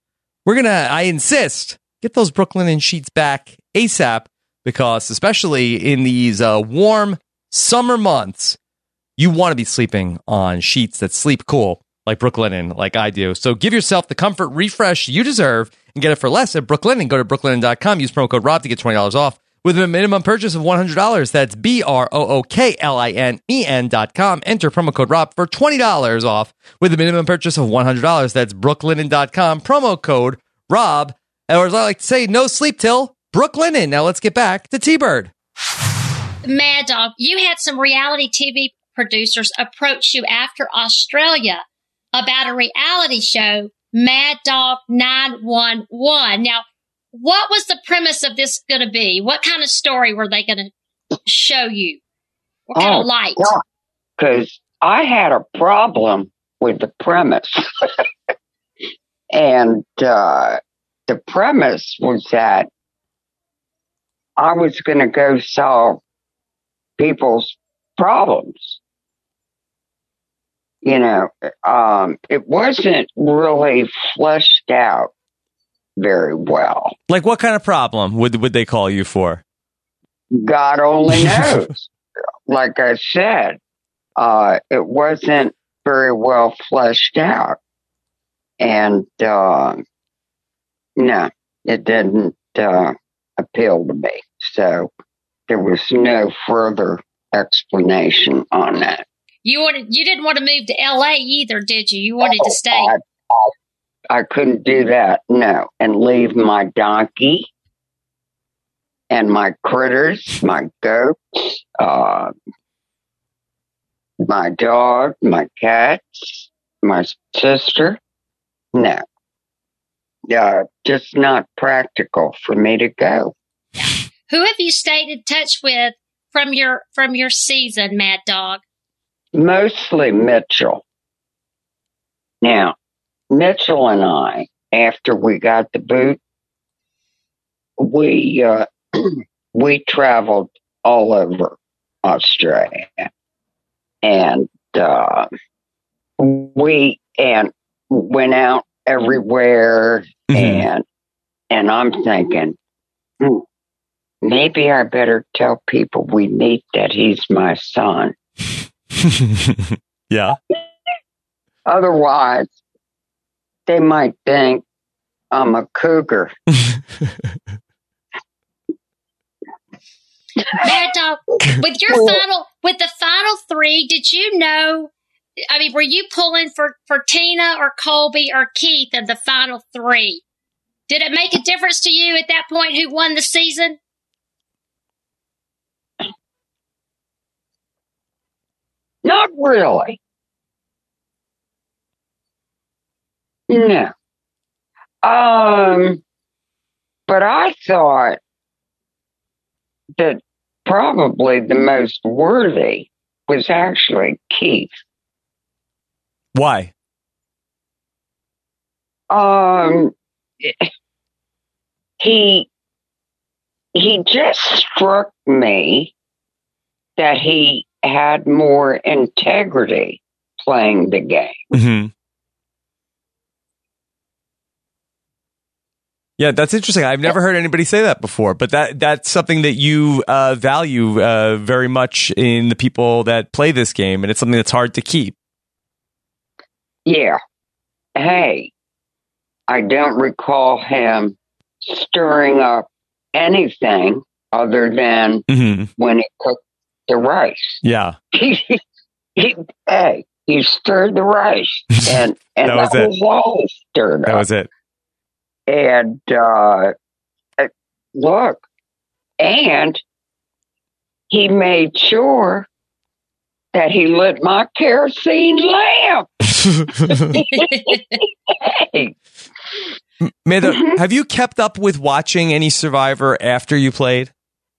I insist, get those Brooklinen sheets back ASAP, because especially in these warm summer months, you want to be sleeping on sheets that sleep cool, like Brooklinen, like I do. So give yourself the comfort refresh you deserve and get it for less at Brooklinen. Go to brooklinen.com, use promo code ROB to get $20 off. With a minimum purchase of $100, that's BROOKLINEN.com. Enter promo code ROB for $20 off. With a minimum purchase of $100, that's brooklinen.com. Promo code ROB. Or as I like to say, no sleep till Brooklinen. Now let's get back to T-Bird. Mad Dog, you had some reality TV producers approach you after Australia about a reality show, Mad Dog 911. Now, what was the premise of this going to be? What kind of story were they going to show you? What kind of light? Because I had a problem with the premise. And the premise was that I was going to go solve people's problems. It wasn't really fleshed out very well. Like what kind of problem would they call you for? God only knows. Like I said, it wasn't very well fleshed out. And no, it didn't appeal to me. So there was no further explanation on that. You didn't want to move to LA either, did you? You wanted to stay. I couldn't do that, no. And leave my donkey and my critters, my goats, my dog, my cats, my sister. No. Just not practical for me to go. Who have you stayed in touch with from your season, Mad Dog? Mostly Mitchell. Now, Mitchell and I, after we got the boot, we traveled all over Australia, and we went out everywhere, and I'm thinking, maybe I better tell people we meet that he's my son. Yeah. Otherwise, they might think I'm a cougar. Mad Dog, with the final three, did you know? I mean, were you pulling for Tina or Colby or Keith in the final three? Did it make a difference to you at that point who won the season? Not really. No. But I thought that probably the most worthy was actually Keith. Why? He just struck me that he had more integrity playing the game. Mm-hmm. Yeah, that's interesting. I've never heard anybody say that before, but that's something that you value very much in the people that play this game, and it's something that's hard to keep. Yeah. Hey, I don't recall him stirring up anything other than when he cooked the rice. Yeah. He stirred the rice, and that was all stirred up. That was it. And look, and he made sure that he lit my kerosene lamp. Hey. Mada, have you kept up with watching any Survivor after you played?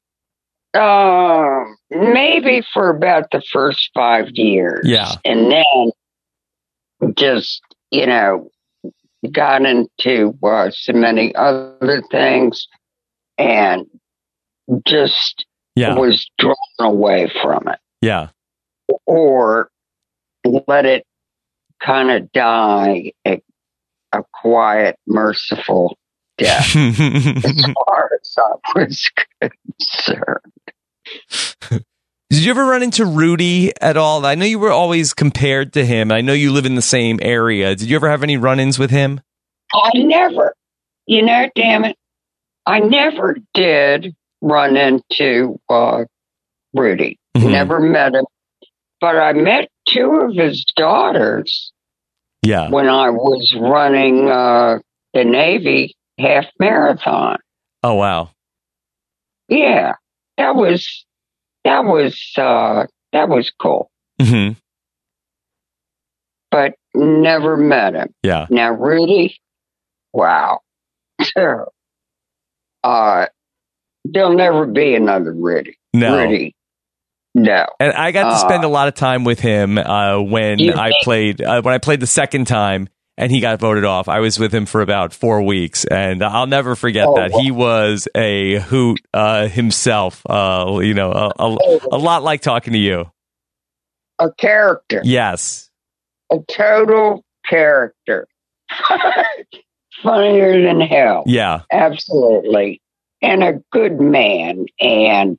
Maybe for about the first 5 years. Yeah. And then just, got into so many other things and just was drawn away from it. Yeah. Or let it kind of die a quiet, merciful death, as far as I was concerned. Did you ever run into Rudy at all? I know you were always compared to him. I know you live in the same area. Did you ever have any run-ins with him? I never, damn it. I never did run into Rudy. Never met him. But I met two of his daughters when I was running the Navy half marathon. Oh, wow. Yeah, that was cool. Mm-hmm. But never met him. Yeah. Now, Rudy, wow. There'll never be another Rudy. No. Rudy. No. And I got to spend a lot of time with him when I played the second time and he got voted off. I was with him for about 4 weeks, and I'll never forget that. He was a hoot himself, a lot like talking to you. A character. Yes. A total character. Funnier than hell. Yeah. Absolutely. And a good man. And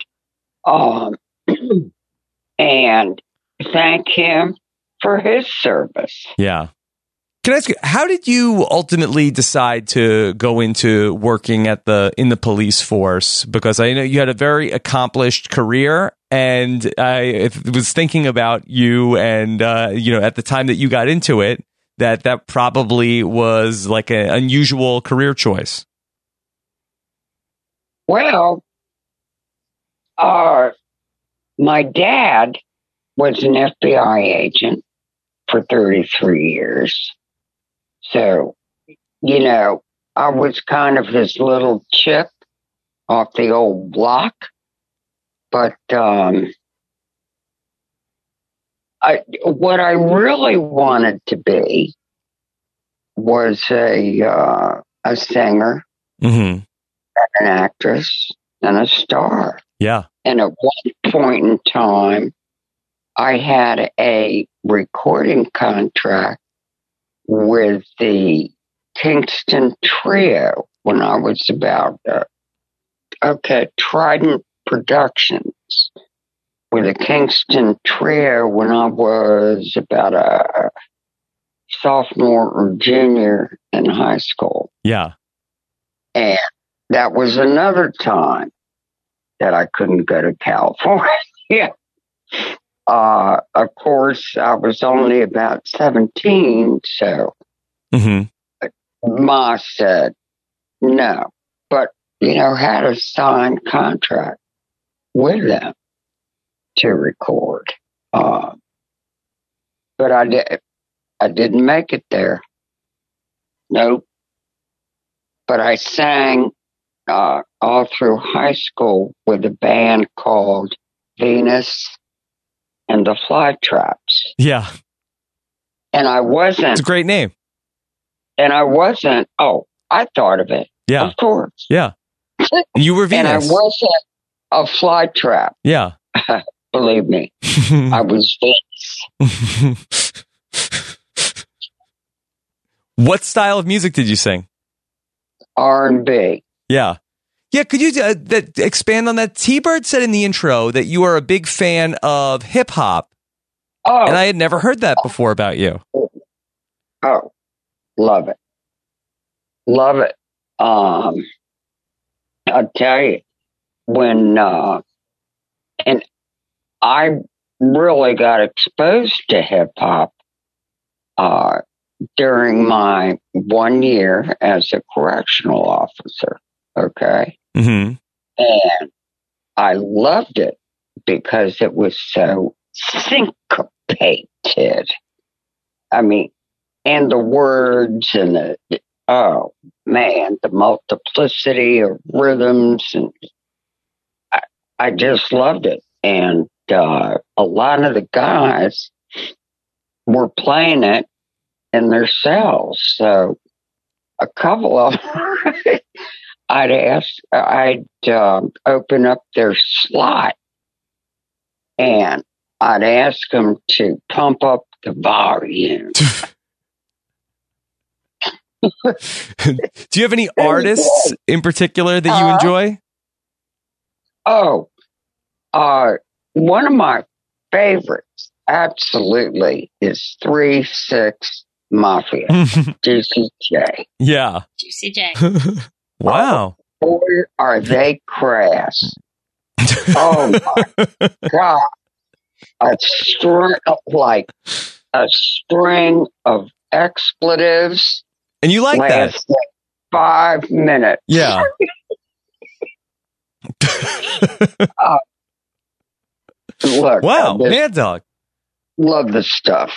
and thank him for his service. Yeah. Can I ask you, how did you ultimately decide to go into working in the police force? Because I know you had a very accomplished career, and I was thinking about you, and at the time that you got into it, that probably was like an unusual career choice. Well, My dad was an FBI agent for 33 years. So, I was kind of his little chip off the old block. But what I really wanted to be was a singer, Mm-hmm. an actress, and a star. Yeah. And at one point in time, I had a recording contract with the Kingston Trio when I was about, Trident Productions with the Kingston Trio when I was about a sophomore or junior in high school. Yeah. And that was another time that I couldn't go to California. Of course, I was only about 17, so Mm-hmm. Ma said no. But, had a signed contract with them to record. But I didn't make it there. Nope. But I sang all through high school with a band called Venus and the Flytraps. Yeah. And I wasn't. It's a great name. I thought of it. Yeah. Of course. Yeah. You were Venus. And I wasn't a flytrap. Yeah. Believe me. I was Venus. What style of music did you sing? R&B. Yeah. Yeah, could you expand on that? T-Bird said in the intro that you are a big fan of hip-hop. Oh. And I had never heard that before about you. Oh, love it. Love it. I'll tell you, when, and I really got exposed to hip-hop during my 1 year as a correctional officer, okay? Mm-hmm. And I loved it because it was so syncopated. I mean, and the words and the multiplicity of rhythms, and I just loved it. And a lot of the guys were playing it in their cells. So a couple of them, I'd open up their slot and I'd ask them to pump up the volume. Do you have any artists in particular that you enjoy? One of my favorites, absolutely, is 3-6 Mafia, Juicy J. Yeah. Juicy J. Wow. Boy, are they crass. Oh, my God. A string of expletives. And you like that? 5 minutes. Yeah. Look. Wow, Mad Dog. Love the stuff.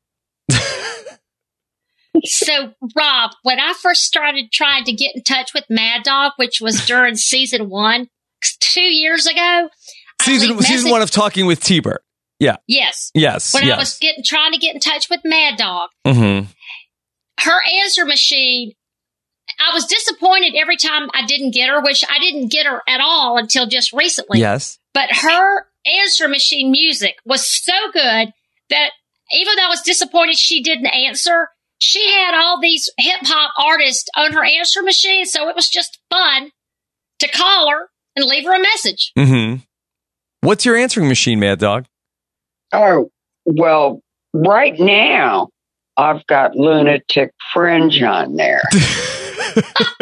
So, Rob, when I first started trying to get in touch with Mad Dog, which was during season 1, 2 years ago. Season 1 of Talking with T-Bird. Yeah. Yes. Yes. When I was trying to get in touch with Mad Dog, mm-hmm. her answer machine, I was disappointed every time I didn't get her, which I didn't get her at all until just recently. Yes. But her answer machine music was so good that even though I was disappointed she didn't answer, she had all these hip-hop artists on her answer machine, so it was just fun to call her and leave her a message. Mm-hmm. What's your answering machine, Mad Dog? Oh, well, right now, I've got Lunatic Fringe on there. She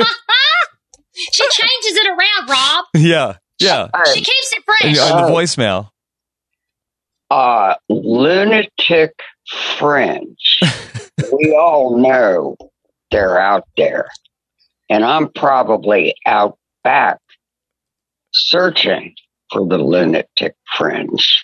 changes it around, Rob. Yeah, yeah. She keeps it fresh. On the voicemail. Lunatic Fringe. We all know they're out there. And I'm probably out back searching for the Lunatic Fringe.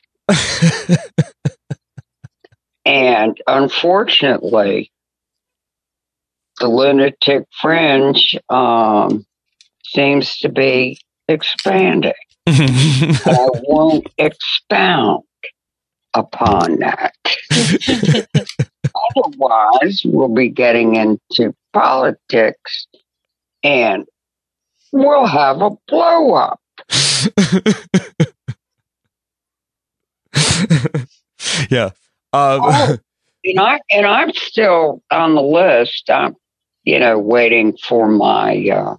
And unfortunately, the Lunatic Fringe seems to be expanding. I won't expound upon that. Otherwise, we'll be getting into politics and we'll have a blow up. Yeah. And I'm still on the list. I'm, waiting for my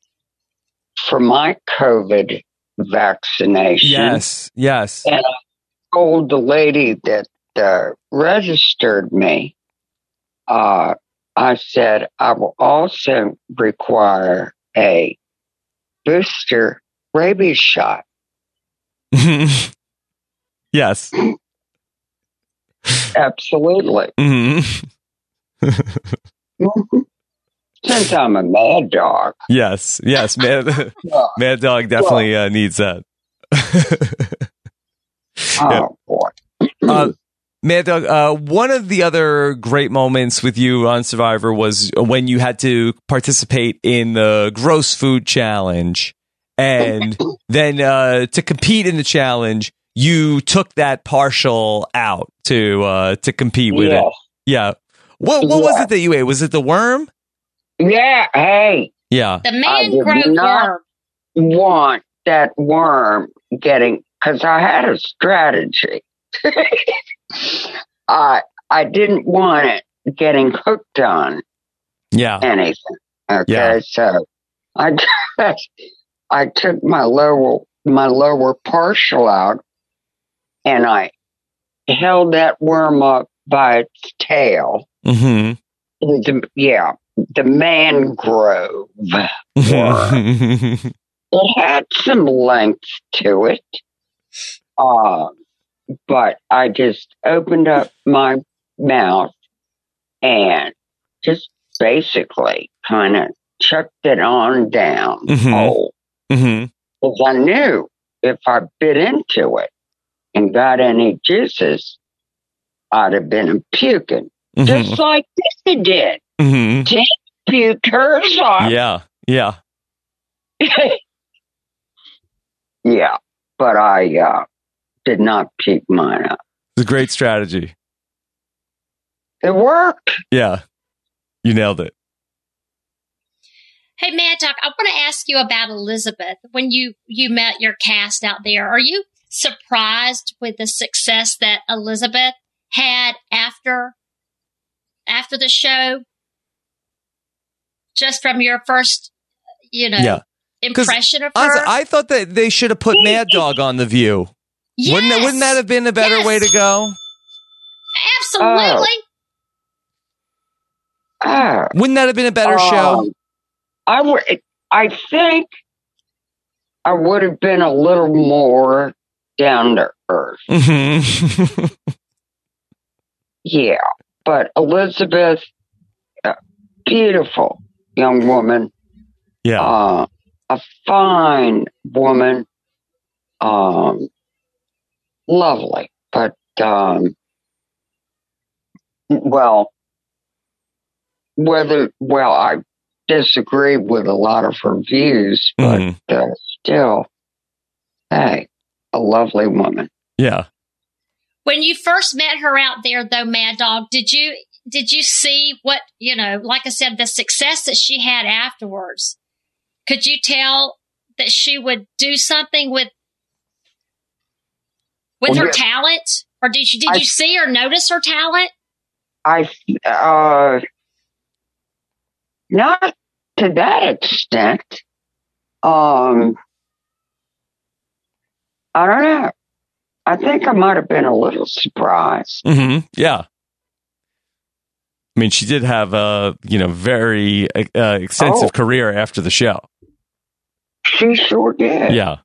COVID vaccination. Yes. And I told the lady that registered me, I said, I will also require a booster rabies shot. Yes. Absolutely. Mm-hmm. Since I'm a mad dog. Yes. Mad Dog definitely needs that. Oh, boy. Mad Dog, one of the other great moments with you on Survivor was when you had to participate in the Gross Food Challenge. And then to compete in the challenge, you took that partial out to compete with it. Yeah. What was it that you ate? Was it the worm? Yeah. Hey. Yeah. The mangrove worm. Want that worm getting, because I had a strategy. I didn't want it getting hooked on anything. Okay. Yeah. So I took my lower partial out and I held that worm up by its tail. Mm-hmm. The mangrove worm. It had some length to it. But I just opened up my mouth and just basically kind of chucked it on down. Mm-hmm. Because I knew if I bit into it and got any juices, I'd have been puking. Mm-hmm. Just like Tissa did. Mm-hmm. Tissa puked hers off. Yeah. Yeah. But I did not puke mine up. It's a great strategy. It worked. Yeah. You nailed it. Hey, Mad Dog, I want to ask you about Elizabeth. When you met your cast out there, are you surprised with the success that Elizabeth had after the show? Just from your first, impression of her? Honestly, I thought that they should have put Mad Dog on The View. Yes. Wouldn't that have been a better way to go? Absolutely. Wouldn't that have been a better show? I think I would have been a little more down to earth. Mm-hmm. Yeah, but Elizabeth, beautiful young woman. Yeah. A fine woman. Lovely, but I disagree with a lot of her views, but still, hey, a lovely woman. Yeah. When you first met her out there, though, Mad Dog, did you see what, like I said, the success that she had afterwards? Could you tell that she would do something with her talent? Or did you see or notice her talent? Not to that extent. I don't know. I think I might have been a little surprised. Mm-hmm. Yeah. I mean, she did have a, very extensive career after the show. She sure did. Yeah.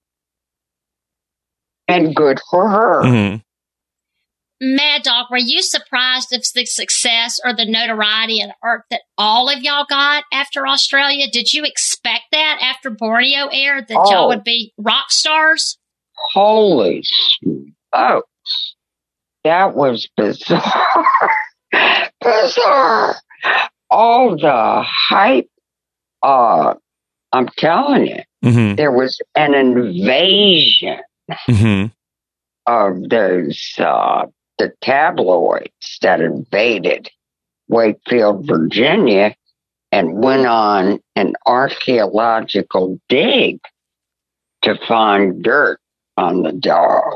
And good for her. Mm-hmm. Mad Dog, were you surprised of the success or the notoriety and art that all of y'all got after Australia? Did you expect that after Borneo aired that y'all would be rock stars? Holy smokes. That was bizarre. Bizarre. All the hype. I'm telling you, Mm-hmm. there was an invasion Mm-hmm. of those, the tabloids that invaded Wakefield, Virginia, and went on an archaeological dig to find dirt on the dog.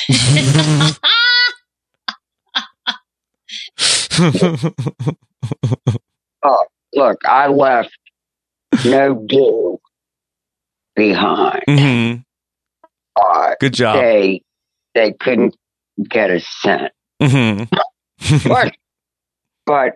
Oh, look, I left no dew behind. Mm-hmm. Good job. They couldn't get a cent. Mm-hmm. But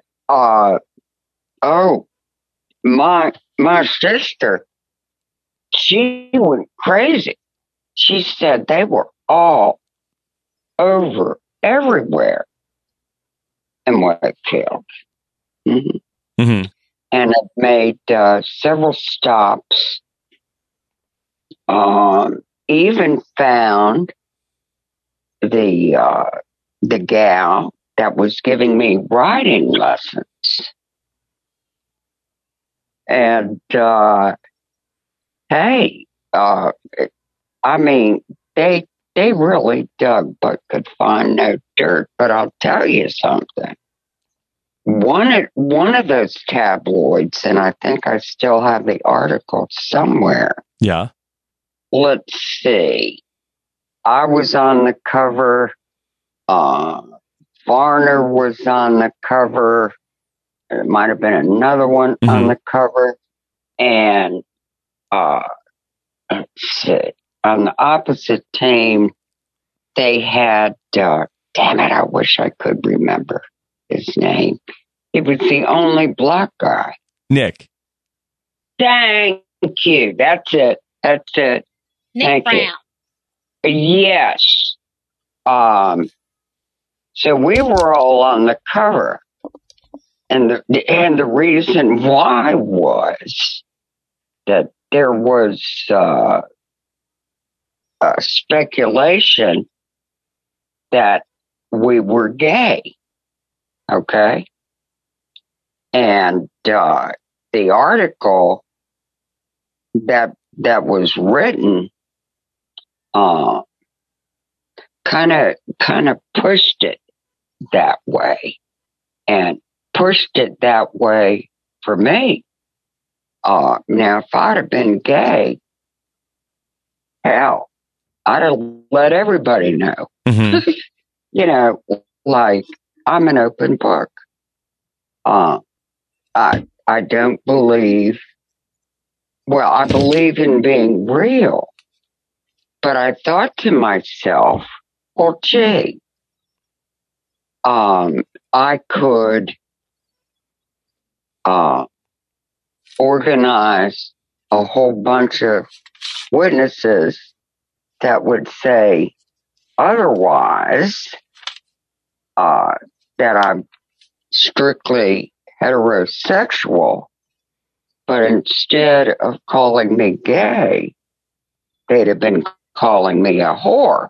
my sister, she went crazy. She said they were all over everywhere in Wakefield. Mm-hmm. Mm-hmm. And it made several stops. Even found the gal that was giving me writing lessons. And hey, I mean, they really dug but could find no dirt. But I'll tell you something. One of those tabloids, and I think I still have the article somewhere. Yeah. Let's see. I was on the cover. Varner was on the cover. There might have been another one on the cover. And let's see. On the opposite team, they had, damn it, I wish I could remember his name. He was the only black guy. Nick. Thank you. That's it. Nick Thank Brown. you. Yes. So we were all on the cover. And the reason why was that there was speculation that we were gay. Okay? And the article that was written kind of pushed it that way, and pushed it that way for me. Now, if I'd have been gay, hell, I'd have let everybody know. Mm-hmm. You know, like, I'm an open book. I don't believe. Well, I believe in being real, but I thought to myself, well, gee, I could organize a whole bunch of witnesses that would say otherwise, that I'm strictly heterosexual, but instead of calling me gay, they'd have been calling me a whore.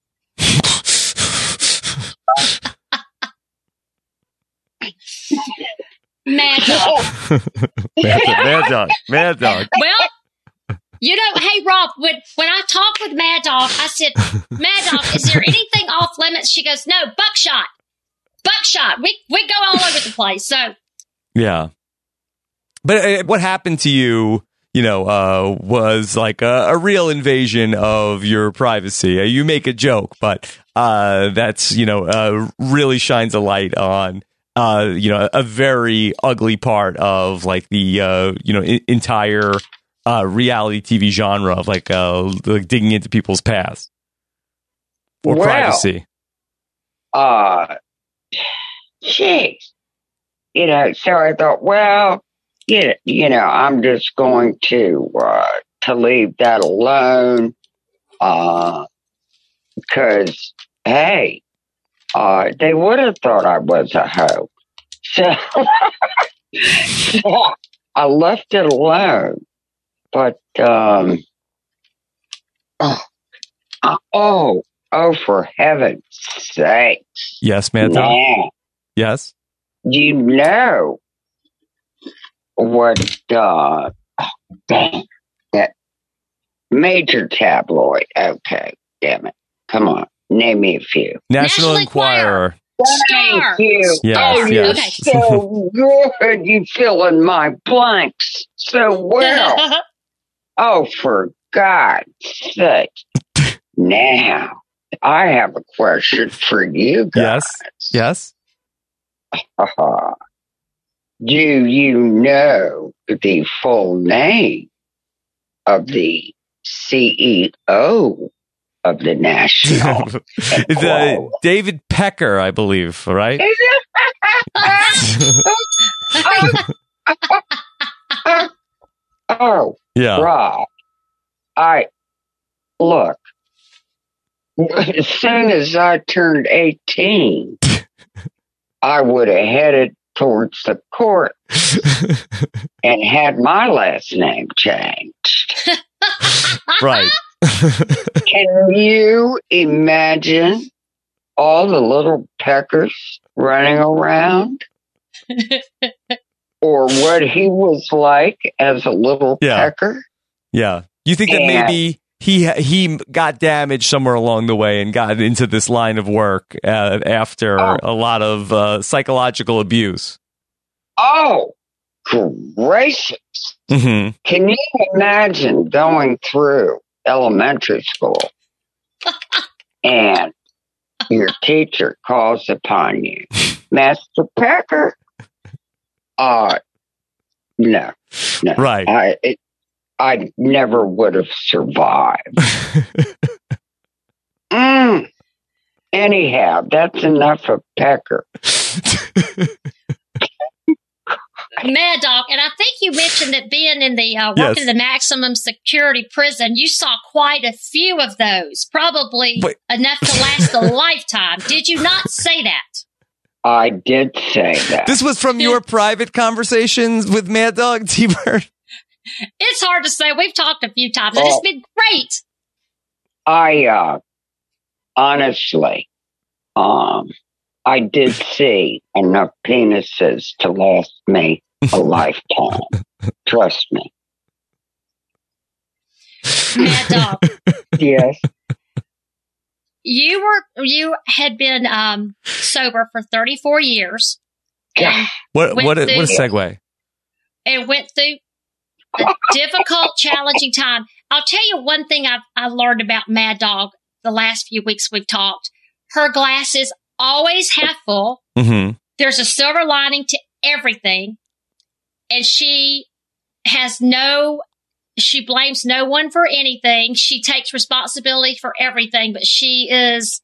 Mad Dog. Mad Dog. Well, you know, hey, Rob, when I talked with Mad Dog, I said, Mad Dog, is there anything off limits? She goes, no, buckshot. We go all over the place. So, yeah. But what happened to you, was like a real invasion of your privacy. You make a joke, but that's, really shines a light on, a very ugly part of like the, entire reality TV genre of like digging into people's past or privacy. Jeez. So I thought, well, I'm just going to leave that alone, because, hey, they would have thought I was a hoe. So I left it alone. But For heaven's sake. Yes, Mad Dog. Now, Yes. you know what, dang, that major tabloid. Okay, damn it. Come on, name me a few. National National Enquirer. Star. Thank you. Yes, Oh, yes. you're so good. You fill in my blanks so well. Oh, for God's sake. Now, I have a question for you guys. Yes. Do you know the full name of the CEO of the National It's Enquirer? David Pecker, I believe, right? Oh, Yeah. Rob. Look. As soon as I turned 18, I would have headed towards the court and had my last name changed. Right. Can you imagine all the little peckers running around? Or what he was like as a little pecker? Yeah. You think that maybe he got damaged somewhere along the way and got into this line of work after a lot of psychological abuse? Oh, gracious. Mm-hmm. Can you imagine going through elementary school and your teacher calls upon you, Master Pecker? No. Right. I never would have survived. Anyhow, that's enough of Pecker. Mad Dog, and I think you mentioned that being in the working in the maximum security prison, you saw quite a few of those, probably enough to last a lifetime. Did you not say that? I did say that. This was from your private conversations with Mad Dog, T-Bird? It's hard to say. We've talked a few times, and it's been great. I honestly, I did see enough penises to last me a lifetime. Trust me. Mad Dog. Yes. You had been sober for 34 years. What a segue. And went through a difficult, challenging time. I'll tell you one thing I learned about Mad Dog the last few weeks we've talked. Her glass is always half full. Mm-hmm. There's a silver lining to everything. And she blames no one for anything. She takes responsibility for everything, but she is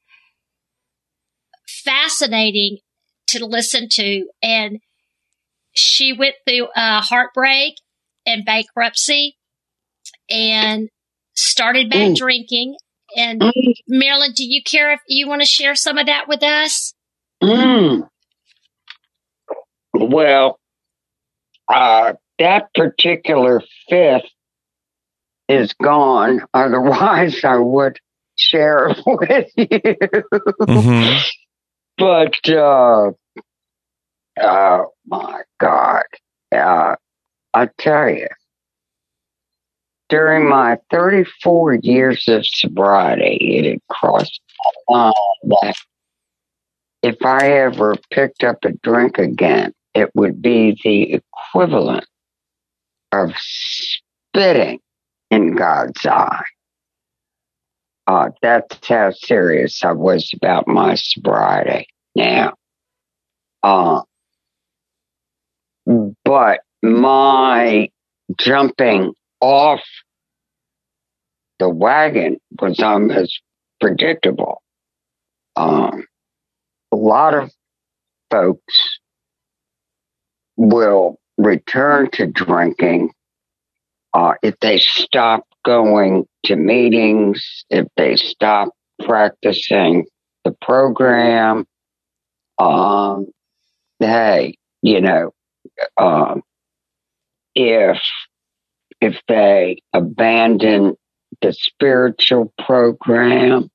fascinating to listen to. And she went through heartbreak and bankruptcy and started back drinking. And Marilyn, do you care if you want to share some of that with us? Well, that particular fifth is gone. Otherwise, I would share it with you. Mm-hmm. But, oh my God. I tell you, during my 34 years of sobriety, it had crossed my mind that if I ever picked up a drink again, it would be the equivalent of spitting in God's eye. That's how serious I was about my sobriety now. But my jumping off the wagon was almost predictable. A lot of folks will return to drinking if they stop going to meetings, if they stop practicing the program. Hey, if they abandon the spiritual program,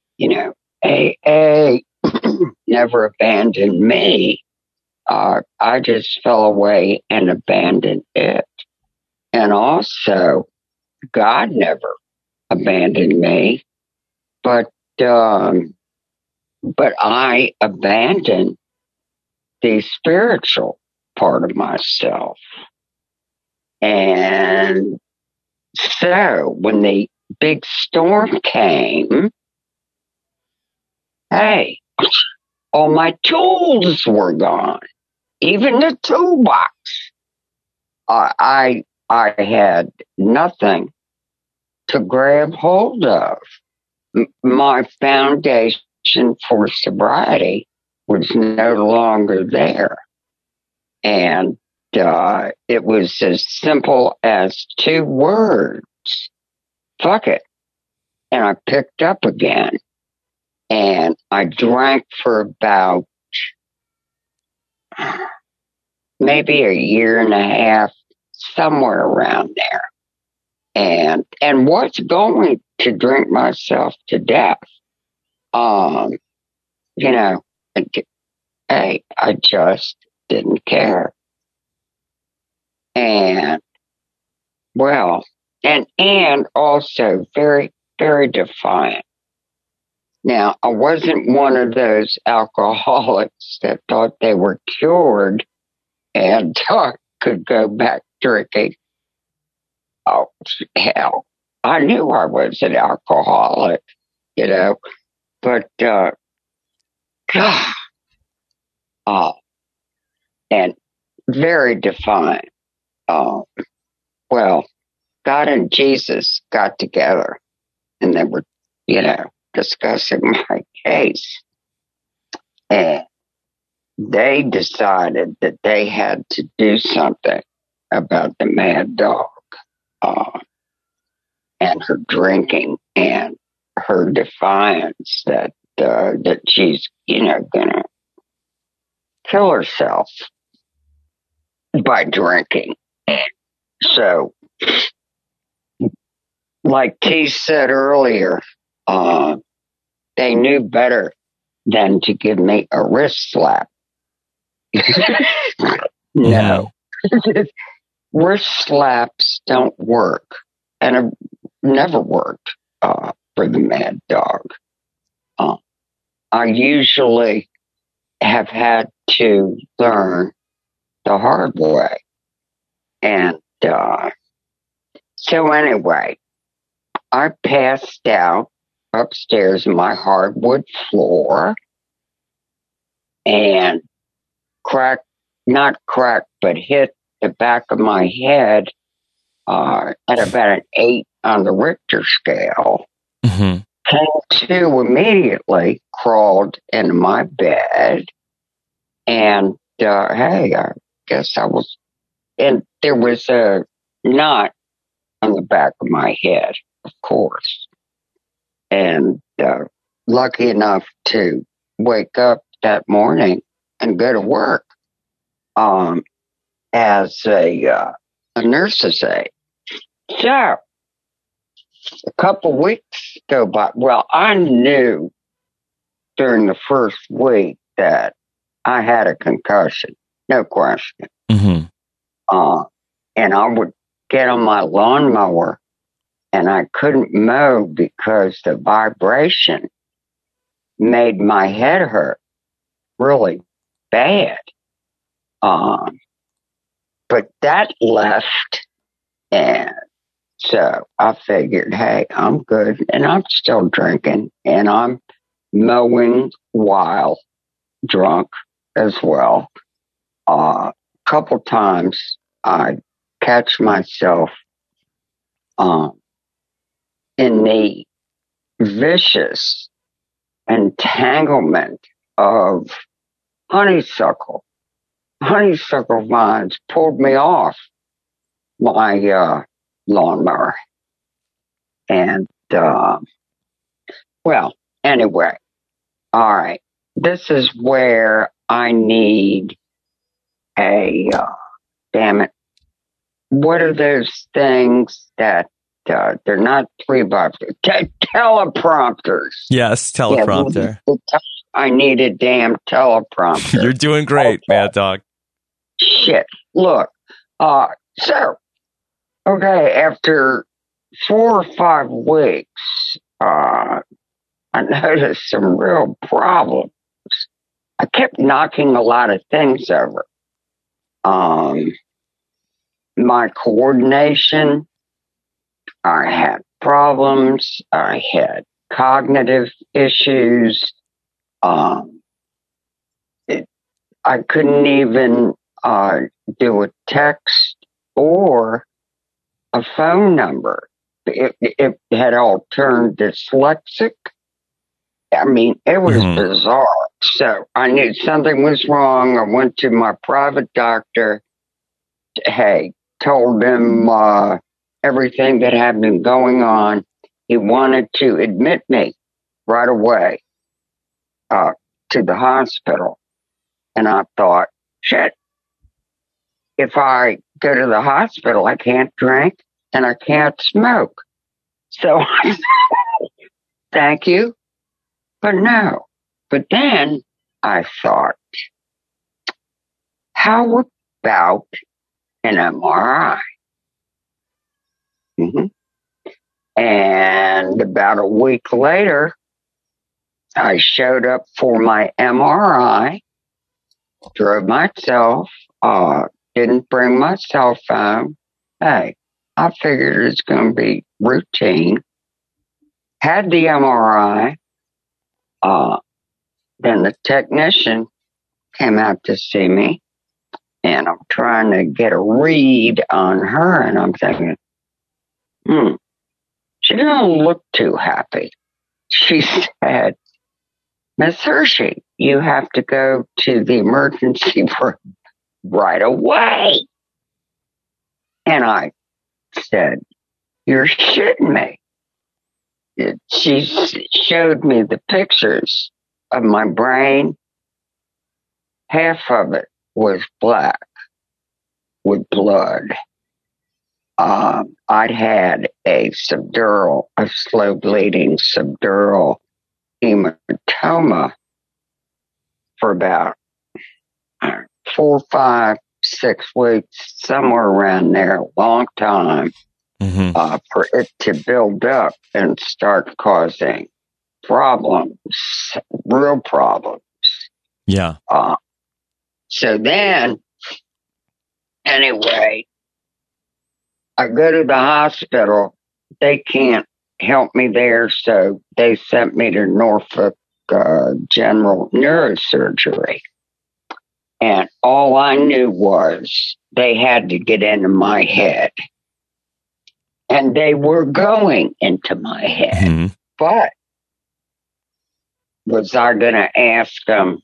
AA never abandoned me. I just fell away and abandoned it. And also, God never abandoned me, but I abandoned the spiritual part of myself. And so when the big storm came, hey, all my tools were gone, even the toolbox. I had nothing to grab hold of. My foundation for sobriety was no longer there. And it was as simple as 2 words. Fuck it. And I picked up again. And I drank for about maybe a year and a half, somewhere around there. And was going to drink myself to death. Hey, I just didn't care. And well, and also very, very defiant. Now, I wasn't one of those alcoholics that thought they were cured and could go back drinking. Oh, hell. I knew I was an alcoholic, but, and very defiant. Well, God and Jesus got together and they were, discussing my case. And they decided that they had to do something about the mad dog and her drinking and her defiance that she's, gonna kill herself by drinking. And so, like T said earlier, they knew better than to give me a wrist slap. No. Wrist slaps don't work, and it never worked for the mad dog. I usually have had to learn the hard way. And so anyway, I passed out upstairs on my hardwood floor and but hit the back of my head at about an 8 on the Richter scale. Mm-hmm. Came to immediately, crawled into my bed, and hey, I guess I was, and there was a knot on the back of my head, of course. And lucky enough to wake up that morning and go to work as a nurse's aide. So, a couple weeks go by. Well, I knew during the first week that I had a concussion, no question. Mm-hmm. And I would get on my lawnmower and I couldn't mow because the vibration made my head hurt really bad. But that left, and so I figured, hey, I'm good, and I'm still drinking, and I'm mowing while drunk as well. A couple times I catch myself in the vicious entanglement of honeysuckle. Honeysuckle vines pulled me off my lawnmower. And, well, anyway, all right. This is where I need a, damn it. What are those things that they're not 3x4 teleprompters. Yes, teleprompter. Yeah, I need a damn teleprompter. You're doing great, Mad Dog. Shit. Look, so, okay, after 4 or 5 weeks, I noticed some real problems. I kept knocking a lot of things over. My coordination, I had problems. I had cognitive issues. I couldn't even do a text or a phone number. It had all turned dyslexic. I mean, it was bizarre. So I knew something was wrong. I went to my private doctor. Hey, told him everything that had been going on. He wanted to admit me right away to the hospital. And I thought, shit, if I go to the hospital, I can't drink and I can't smoke. So I said, thank you, but no. But then I thought, how about an MRI? And about a week later, I showed up for my MRI, drove myself, didn't bring my cell phone. Hey, I figured it's going to be routine. Had the MRI. Then the technician came out to see me, and I'm trying to get a read on her, and I'm thinking, she doesn't look too happy. She said, Miss Hershey, you have to go to the emergency room right away. And I said, you're shitting me. She showed me the pictures of my brain. Half of it was black with blood. I'd had a slow bleeding subdural hematoma for about 4, 5, 6 weeks, somewhere around there, a long time, for it to build up and start causing problems, real problems. Yeah. So then, anyway, I go to the hospital. They can't help me there, so they sent me to Norfolk General Neurosurgery. And all I knew was they had to get into my head. And they were going into my head. But was I going to ask them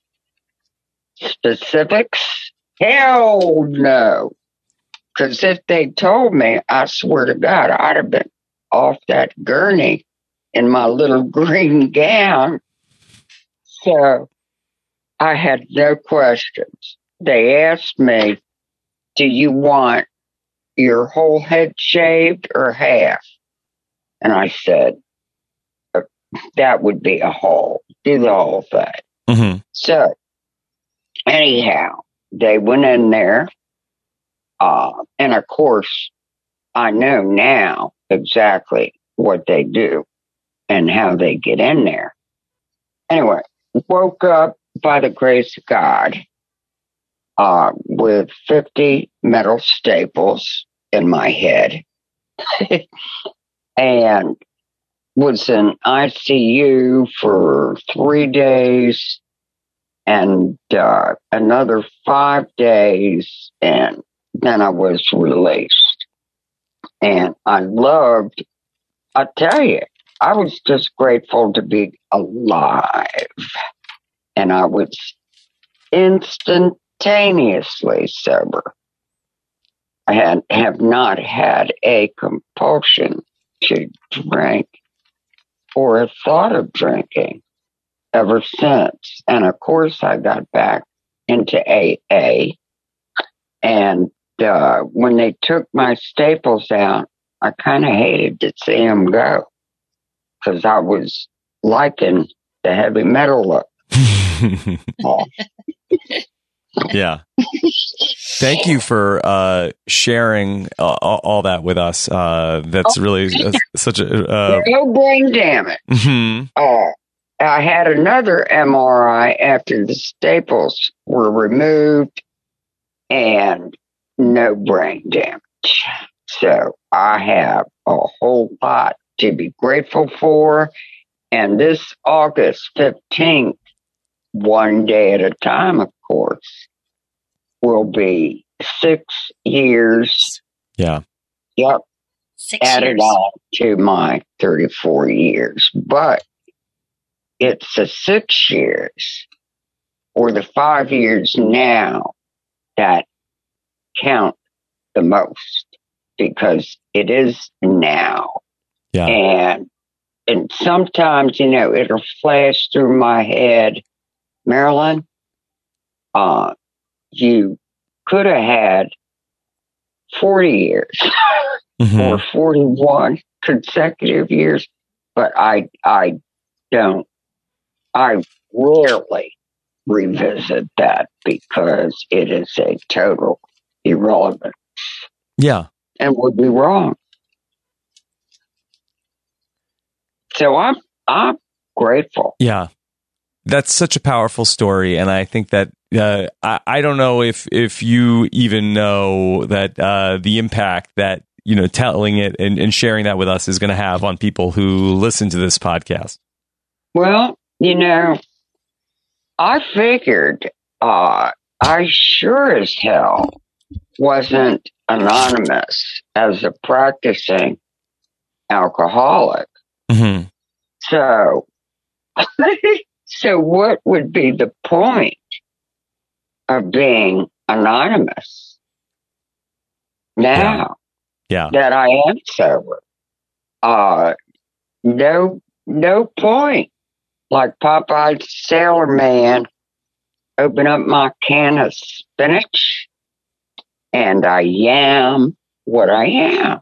specifics? Hell no. Because if they told me, I swear to God, I'd have been off that gurney in my little green gown. So I had no questions. They asked me, do you want your whole head shaved or half? And I said, that would be a whole. Do the whole thing. So anyhow, they went in there. And of course, I know now exactly what they do and how they get in there. Anyway, woke up by the grace of God with 50 metal staples in my head and was in ICU for 3 days and another 5 days, and then I was released. And I tell you, I was just grateful to be alive. And I was instantaneously sober. I have not had a compulsion to drink or a thought of drinking ever since. And of course, I got back into AA. And when they took my staples out, I kind of hated to see him go because I was liking the heavy metal look. Yeah. Thank you for sharing all that with us. That's really such a no brain damage. I had another MRI after the staples were removed, and no brain damage. So I have a whole lot to be grateful for. And this August 15th, one day at a time, of course, will be 6 years. Yeah. Yep. 6 added years. on to my 34 years. But it's the 6 years or the 5 years now that count the most because it is now. Yeah. And sometimes, it'll flash through my head, Marilyn, you could have had 40 years or 41 consecutive years, but I don't. I rarely revisit that because it is a total irrelevance. Yeah. And would be wrong. So I'm grateful. Yeah. That's such a powerful story. And I think that I don't know if you even know that the impact that, telling it and sharing that with us is going to have on people who listen to this podcast. Well, I figured I sure as hell wasn't anonymous as a practicing alcoholic. Mm-hmm. So what would be the point of being anonymous now that I am sober? No point. Like Popeye's Sailor Man, open up my can of spinach, and I am what I am.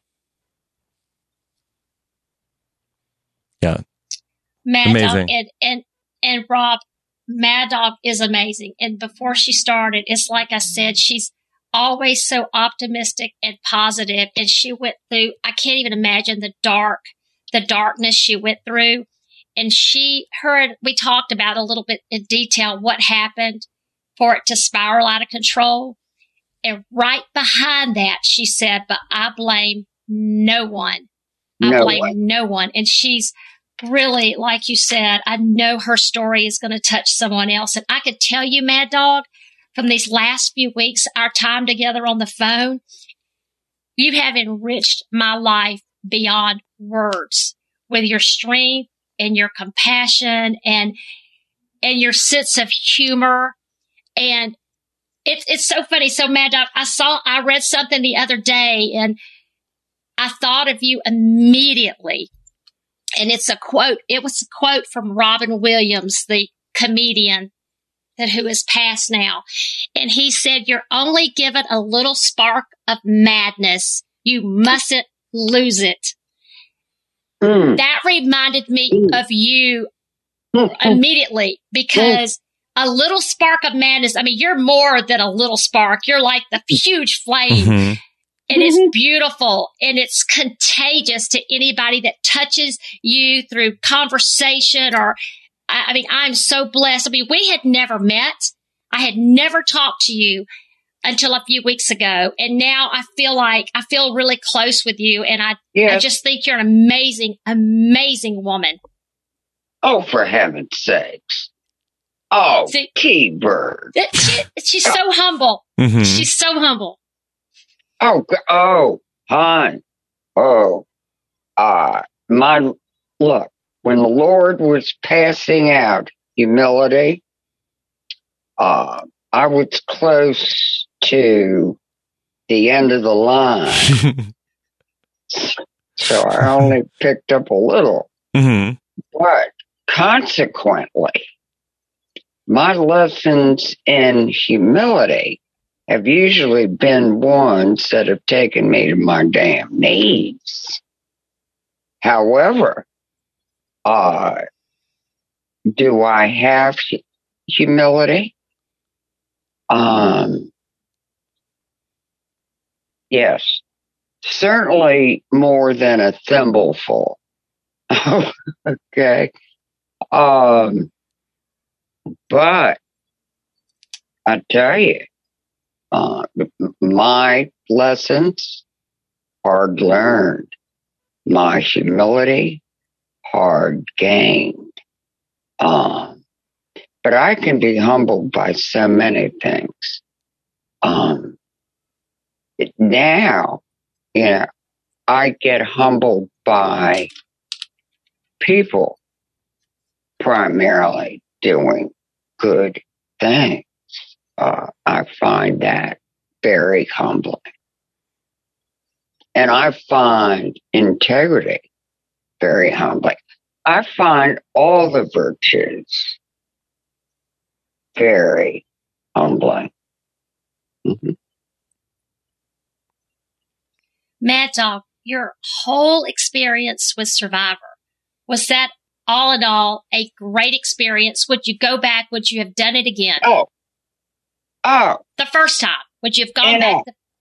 Yeah. Mad Amazing. Dog and Rob, Mad Dog is amazing. And before she started, it's like I said, she's always so optimistic and positive. And she went through, I can't even imagine the darkness she went through. And we talked about a little bit in detail what happened for it to spiral out of control. And right behind that, she said, but I blame no one. I blame no one. And she's really, like you said, I know her story is going to touch someone else. And I could tell you, Mad Dog, from these last few weeks, our time together on the phone, you have enriched my life beyond words with your strength and your compassion and your sense of humor. And it's so funny. So Mad Dog, I read something the other day and I thought of you immediately. And it's a quote. It was a quote from Robin Williams, the comedian who is passed now. And he said, you're only given a little spark of madness. You mustn't lose it. That reminded me of you immediately because a little spark of madness. I mean, you're more than a little spark. You're like the huge flame. And it's beautiful and it's contagious to anybody that touches you through conversation I'm so blessed. I mean, we had never met. I had never talked to you until a few weeks ago. And now I feel really close with you. And I just think you're an amazing, amazing woman. Oh, for heaven's sakes. Oh, T-Bird. She's so humble. She's so humble. Oh, hon. Look, when the Lord was passing out humility, I was close to the end of the line. So I only picked up a little. But consequently, my lessons in humility have usually been ones that have taken me to my damn knees. However, do I have humility? Yes, certainly more than a thimbleful. Okay. But I tell you, my lessons, hard learned. My humility, hard gained. But I can be humbled by so many things. Now, I get humbled by people primarily doing good things. I find that very humbling. And I find integrity very humbling. I find all the virtues very humbling. Mm-hmm. Mad Dog, your whole experience with Survivor, was that all in all a great experience? Would you go back? Would you have done it again? Oh. The first time. Would you have gone back?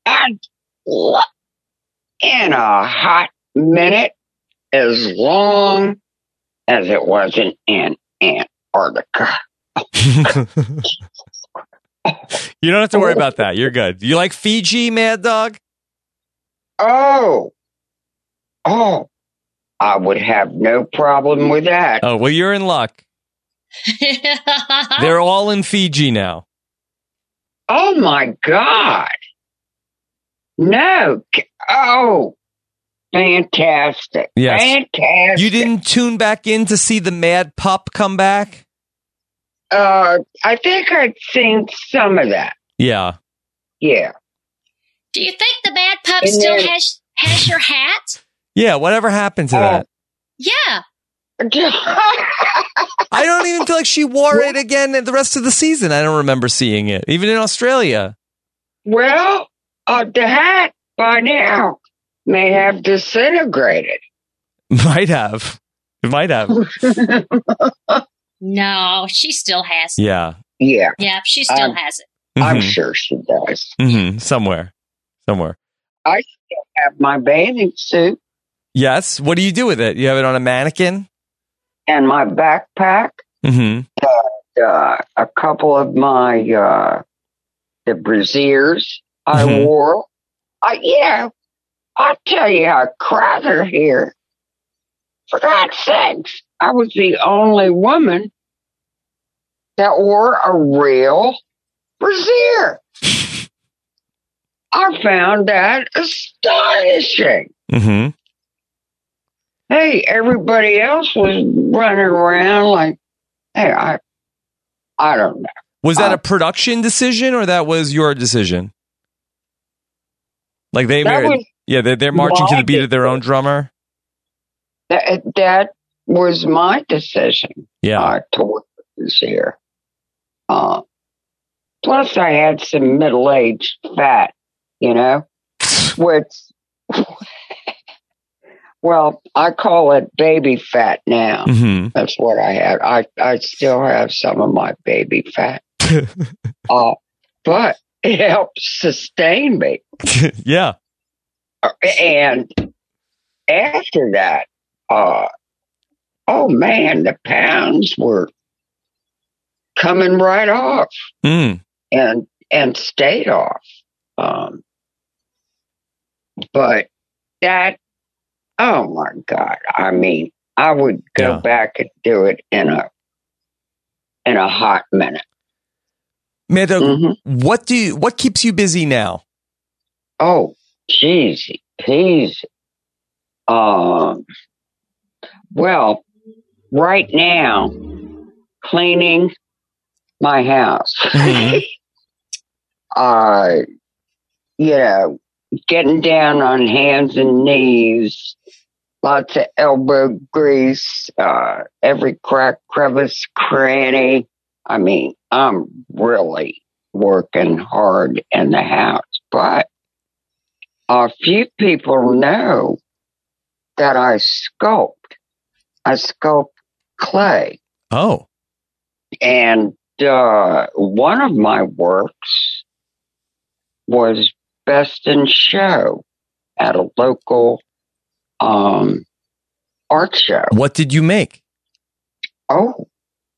In a hot minute, as long as it wasn't in Antarctica. You don't have to worry about that. You're good. You like Fiji, Mad Dog? Oh, I would have no problem with that. Oh, well, you're in luck. They're all in Fiji now. Oh, my God. No. Oh, fantastic. Yes. Fantastic. You didn't tune back in to see the Mad Pup come back? I think I'd seen some of that. Yeah. Yeah. Do you think the Mad Pup still has your hat? Yeah, whatever happened to that? Yeah. I don't even feel like she wore it again the rest of the season. I don't remember seeing it, even in Australia. Well, the hat by now may have disintegrated. Might have. It might have. No, she still has it. Yeah. Yeah. Yeah, she still has it. I'm sure she does. Mm-hmm. Somewhere. I still have my bathing suit. Yes. What do you do with it? You have it on a mannequin? And my backpack. Mm-hmm. A couple of my the brassieres I wore. I'll tell you how Crowther here. For God's sakes, I was the only woman that wore a real brassiere. I found that astonishing. Mm-hmm. Hey, everybody else was running around like, hey, I don't know. Was that a production decision or that was your decision? Like they're marching to the beat of their own drummer? That was my decision. Yeah. To wear this here. Plus, I had some middle-aged fat, which, well, I call it baby fat now. Mm-hmm. That's what I had. I still have some of my baby fat. But it helped sustain me. Yeah. And after that, oh man, the pounds were coming right off and stayed off. But that, oh my God, I mean, I would go back and do it in a hot minute. Man, what keeps you busy now? Oh, jeezy peasy. Well, right now, cleaning my house. Mm-hmm. Getting down on hands and knees, lots of elbow grease, every crack, crevice, cranny. I mean, I'm really, working hard in the house. But a few people know that I sculpt. I sculpt clay. Oh. And one of my works was best in show at a local art show. What did you make? Oh,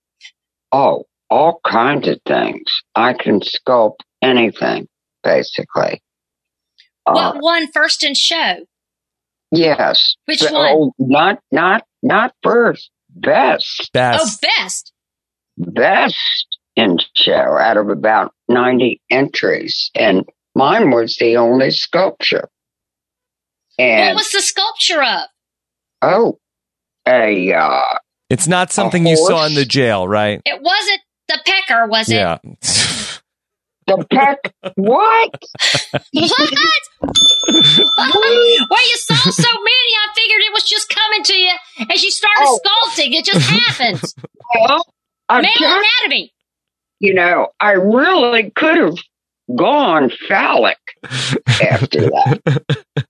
all kinds of things. I can sculpt anything, basically. What won first in show? Yes. Which one? Oh, not first. Best. Oh, best. Best in show out of about 90 entries. And mine was the only sculpture. And what was the sculpture of? Oh, it's not something you saw in the jail, right? It wasn't the pecker, was it? Yeah. The peck. What? What? Well, you saw so many, I figured it was just coming to you as you started sculpting. It just happens. Well, male anatomy. You know, I really could have gone phallic after that.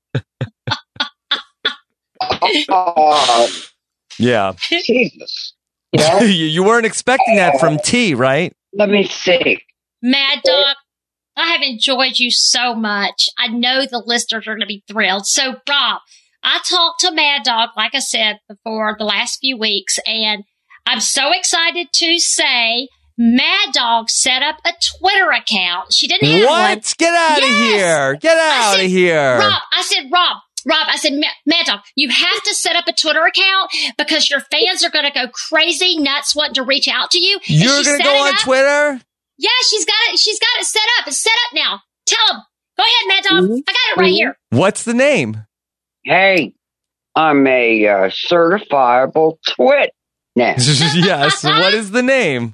Yeah. Jesus. You know? You weren't expecting that from T, right? Let me see. Mad Dog, I have enjoyed you so much. I know the listeners are going to be thrilled. So, Rob, I talked to Mad Dog, like I said before, the last few weeks, and I'm so excited to say Mad Dog set up a Twitter account. She didn't have one. What? Get out of here. Get out of here. Rob, I said, Mad Dog, you have to set up a Twitter account because your fans are going to go crazy nuts wanting to reach out to you. You're going to go on Twitter? Yeah, she's got it set up. It's set up now. Tell him. Go ahead, Mad Dog. I got it right here. What's the name? Hey, I'm a certifiable twit now. Yes. What is the name?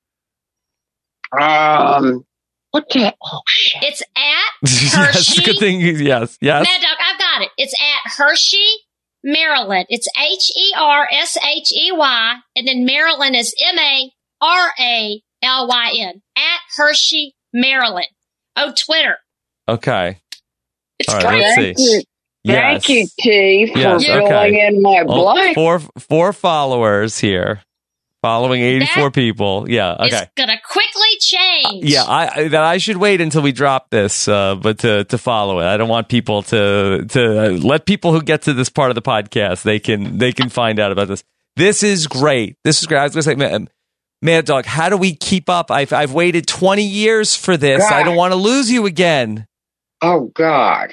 What the? Oh, shit. It's at Hershey. Yes, good thing. Yes. Mad Dog, I've got it. It's at Hershey, Maryland. It's HERSHEY, and then Maryland is MARALYN. At Hershey, Maryland. Oh, Twitter. Okay. It's all right, let's see. Thank you, T, for filling in my blank. Four followers here. Following 84 people. Yeah. Okay. It's going to quickly change. Yeah. I should wait until we drop this, but to follow it. I don't want people to let people who get to this part of the podcast, they can find out about this. This is great. I was going to say, Mad Dog, how do we keep up? I've waited 20 years for this. God. I don't want to lose you again. Oh God.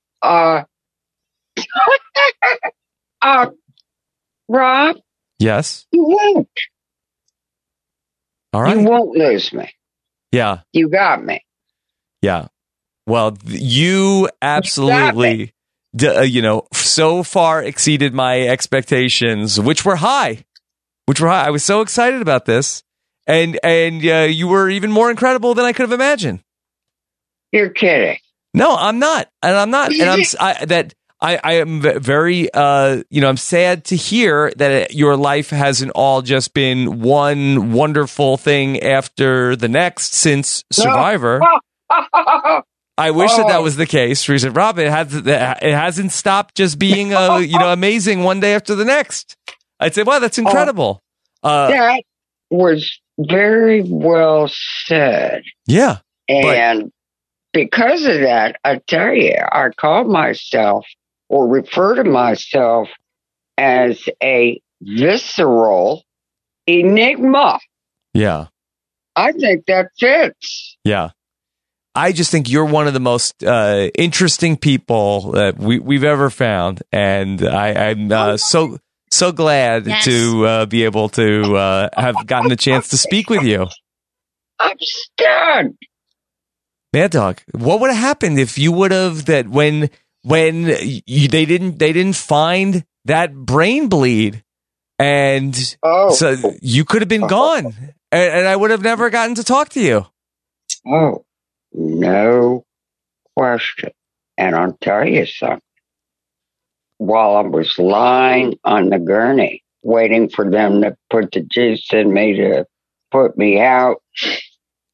Rob? Yes. You won't. All right. You won't lose me. Yeah. You got me. Yeah. Well, you absolutely, so far exceeded my expectations, which were high. I was so excited about this, and you were even more incredible than I could have imagined. You're kidding. No, I'm not, and I'm not, and I am very, I'm sad to hear that your life hasn't all just been one wonderful thing after the next since Survivor. I wish that was the case. Teresa, Rob, it hasn't stopped just being amazing one day after the next. I'd say, wow, that's incredible. That was very well said. Yeah. And because of that, I tell you, I call myself or refer to myself as a visceral enigma. Yeah. I think that fits. Yeah. I just think you're one of the most interesting people that we've ever found. And I'm so glad to be able to have gotten the chance to speak with you. I'm stunned. Mad Dog, what would have happened if you would have when they didn't find that brain bleed, and so you could have been gone, and I would have never gotten to talk to you. Oh, no question. And I'll tell you something. While I was lying on the gurney, waiting for them to put the juice in me to put me out,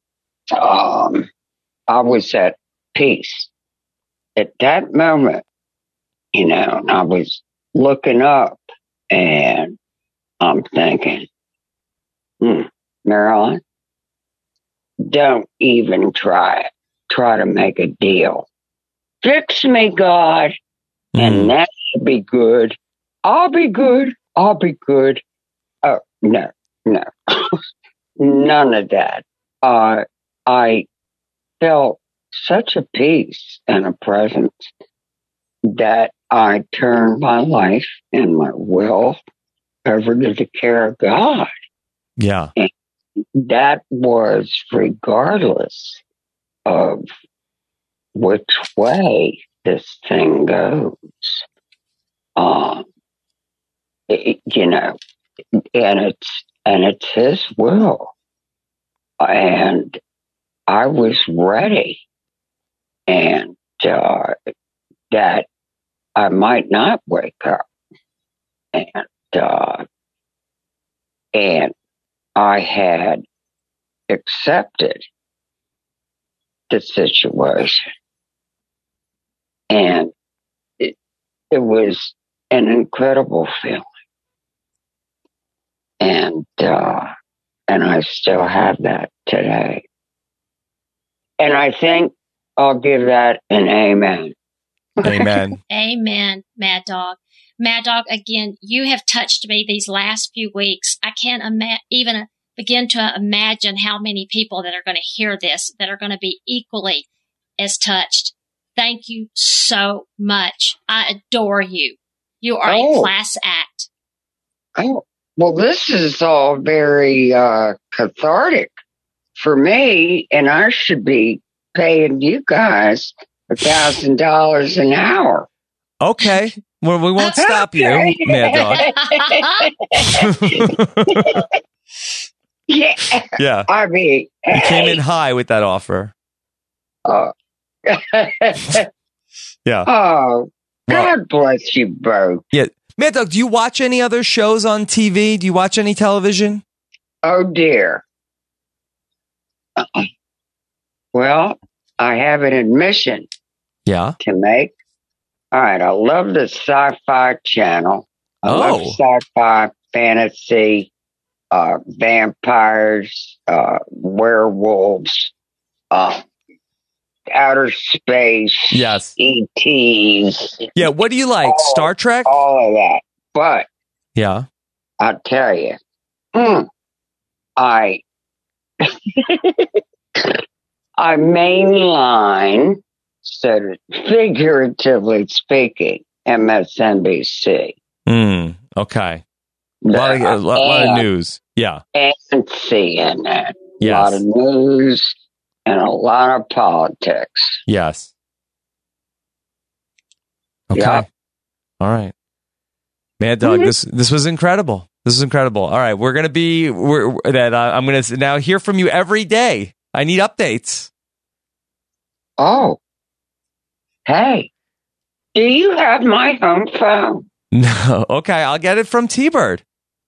I was at peace at that moment, and I was looking up and I'm thinking, Marilyn, don't even try it. Try to make a deal. Fix me, God, and that should be good. I'll be good. I'll be good. Oh, no. None of that. I felt such a peace and a presence that I turned my life and my will over to the care of God. Yeah. And that was regardless of which way this thing goes. And it's His will. And I was ready. And that I might not wake up. And I had accepted the situation. And it was an incredible feeling. And I still have that today. And I think I'll give that an amen. Amen. Amen, Mad Dog. Mad Dog, again, you have touched me these last few weeks. I can't even begin to imagine how many people that are going to hear this that are going to be equally as touched. Thank you so much. I adore you. You are a class act. Oh, well, this is all very cathartic for me, and I should be paying you guys $1,000 an hour. Okay. Well, we won't stop you, Mad Dog. Yeah. Yeah. I mean, you came in high with that offer. Yeah. Oh, God bless you both. Yeah. Mad Dog, do you watch any other shows on TV? Do you watch any television? Oh, dear. Well, I have an admission to make. All right, I love the Sci-Fi Channel. I love sci-fi, fantasy, vampires, werewolves, outer space, yes, ETs. Yeah, what do you like? Star Trek? All of that. But yeah, I'll tell you, I mainline, so figuratively speaking, MSNBC. Okay. A lot of news. Yeah. And CNN. Yes. A lot of news and a lot of politics. Yes. Okay. Yep. All right. Mad Dog, this was incredible. This is incredible. All right, I'm going to now hear from you every day. I need updates. Oh. Hey. Do you have my home phone? No. Okay, I'll get it from T-Bird.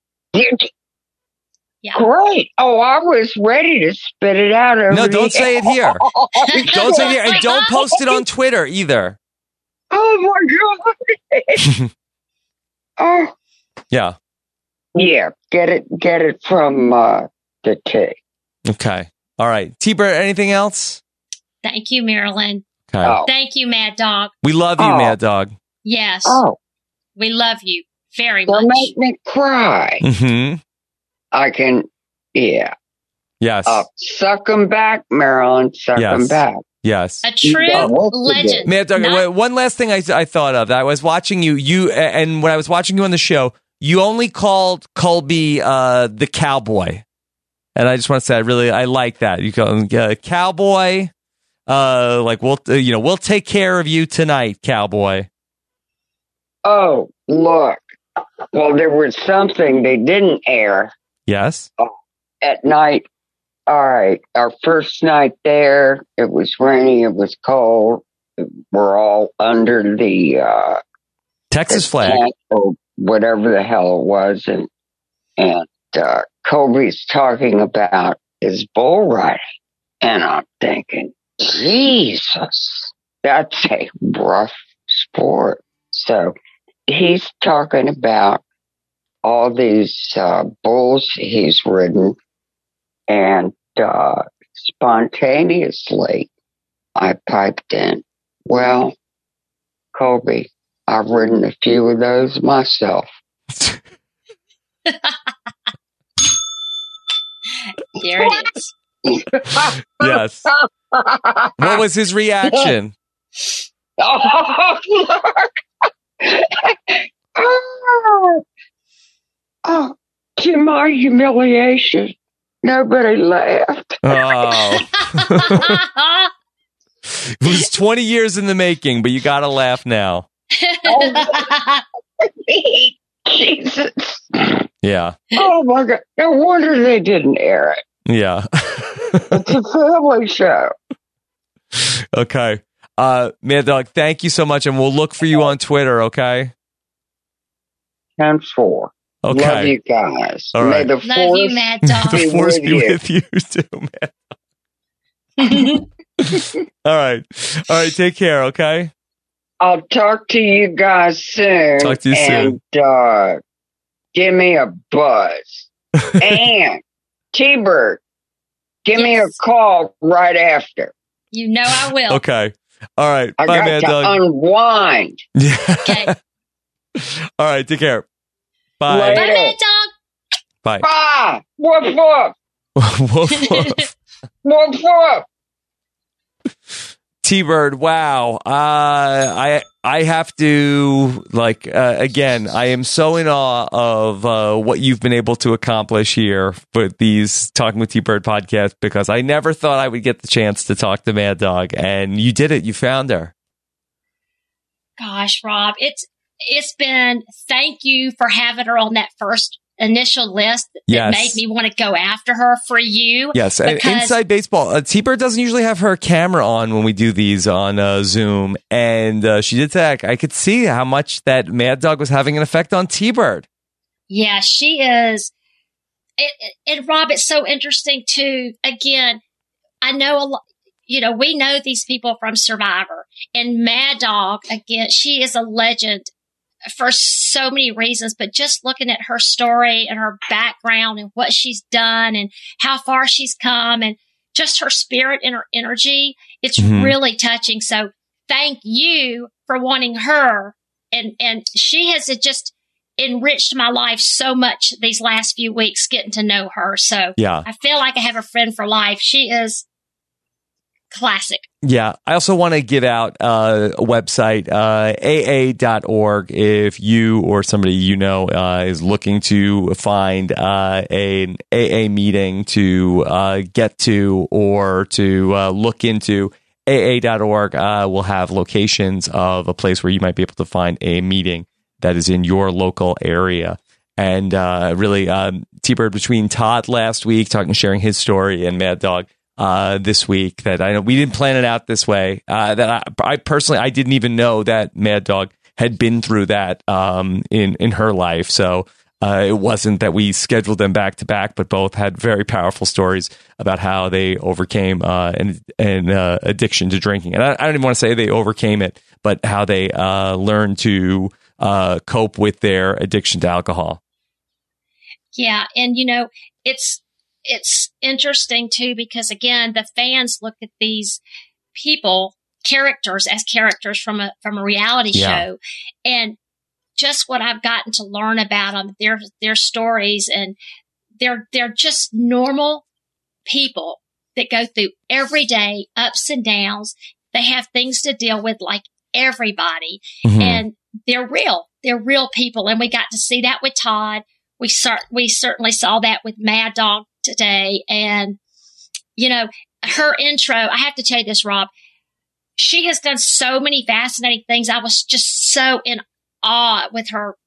Yeah. Great. Oh, I was ready to spit it out over No, don't say it here. Don't say it here. And don't post it on Twitter either. Oh, my God. Oh. Yeah. Yeah. Get it from the T. Okay. All right. T-Bird, anything else? Thank you, Marilyn. Okay. Oh. Thank you, Mad Dog. We love you, Mad Dog. Yes. Oh. We love you very Don't much. make me cry. Mm-hmm. I can, yeah. Yes. Suck them back, Marilyn. Suck them back. Yes. A true legend. Mad Dog, one last thing I thought of. I was watching you, and when I was watching you on the show, you only called Colby the cowboy. And I just want to say, I like that. You call him cowboy. Like we'll take care of you tonight, cowboy. Oh, look. Well, there was something they didn't air. Yes. At night. All right. Our first night there, it was rainy. It was cold. We're all under the Texas flag or whatever the hell it was, and Colby's talking about his bull riding, And I'm thinking, Jesus, that's a rough sport. So he's talking about all these bulls he's ridden, and spontaneously I piped in, well, Colby, I've ridden a few of those myself. There it is. Yes. What was his reaction? Oh, look. Oh, to my humiliation, nobody laughed. Oh. It was 20 years in the making, but you got to laugh now. Jesus. Yeah. Oh, my God. No wonder they didn't air it. Yeah. It's a family show. Okay. Mad Dog, thank you so much, and we'll look for you on Twitter, okay? 10-4. Okay. Love you guys. All right. May the Love you, force Mad Dog. The force be with you too, man. All right. All right, take care, okay? I'll talk to you guys soon. Talk to you soon. And give me a buzz. And T-Bird, give me a call right after. You know I will. Okay. All right. I Bye, got Mad to Dog. unwind. Yeah. Okay. All right, take care. Bye. Later. Bye, Mad Dog. Bye. Bye. Woof, woof. Woof, woof. Woof, woof. T-Bird, wow. I have to, again, I am so in awe of what you've been able to accomplish here with these Talking with T-Bird podcasts, because I never thought I would get the chance to talk to Mad Dog, and you did it. You found her. Gosh, Rob, it's been, thank you for having her on that first initial list that Yes. made me want to go after her for you. Yes, and because- Inside Baseball. T-Bird doesn't usually have her camera on when we do these on Zoom, and she did say I could see how much that Mad Dog was having an effect on T-Bird. Yeah, she is. And Rob, it's so interesting too. Again, I know a lot. We know these people from Survivor, and Mad Dog. Again, she is a legend for so many reasons, but just looking at her story and her background and what she's done and how far she's come and just her spirit and her energy, it's really touching. So thank you for wanting her. And she has just enriched my life so much these last few weeks getting to know her. So Yeah. I feel like I have a friend for life. She is classic. Yeah. I also want to give out a website, aa.org, if you or somebody you know is looking to find an AA meeting to get to or to look into. aa.org will have locations of a place where you might be able to find a meeting that is in your local area. And really, T-Bird, between Todd last week sharing his story, and Mad Dog this week, that I know we didn't plan it out this way. That I personally, I didn't even know that Mad Dog had been through that in her life. So it wasn't that we scheduled them back to back, but both had very powerful stories about how they overcame an addiction to drinking. And I don't even want to say they overcame it, but how they learned to cope with their addiction to alcohol. Yeah. And, it's interesting too, because again, the fans look at these characters as characters from a reality show, and just what I've gotten to learn about them, their stories, and they're just normal people that go through everyday ups and downs. They have things to deal with like everybody, and they're real people. And we got to see that with Todd. We certainly saw that with Mad Dog today. And, her intro, I have to tell you this, Rob, she has done so many fascinating things. I was just so in awe with her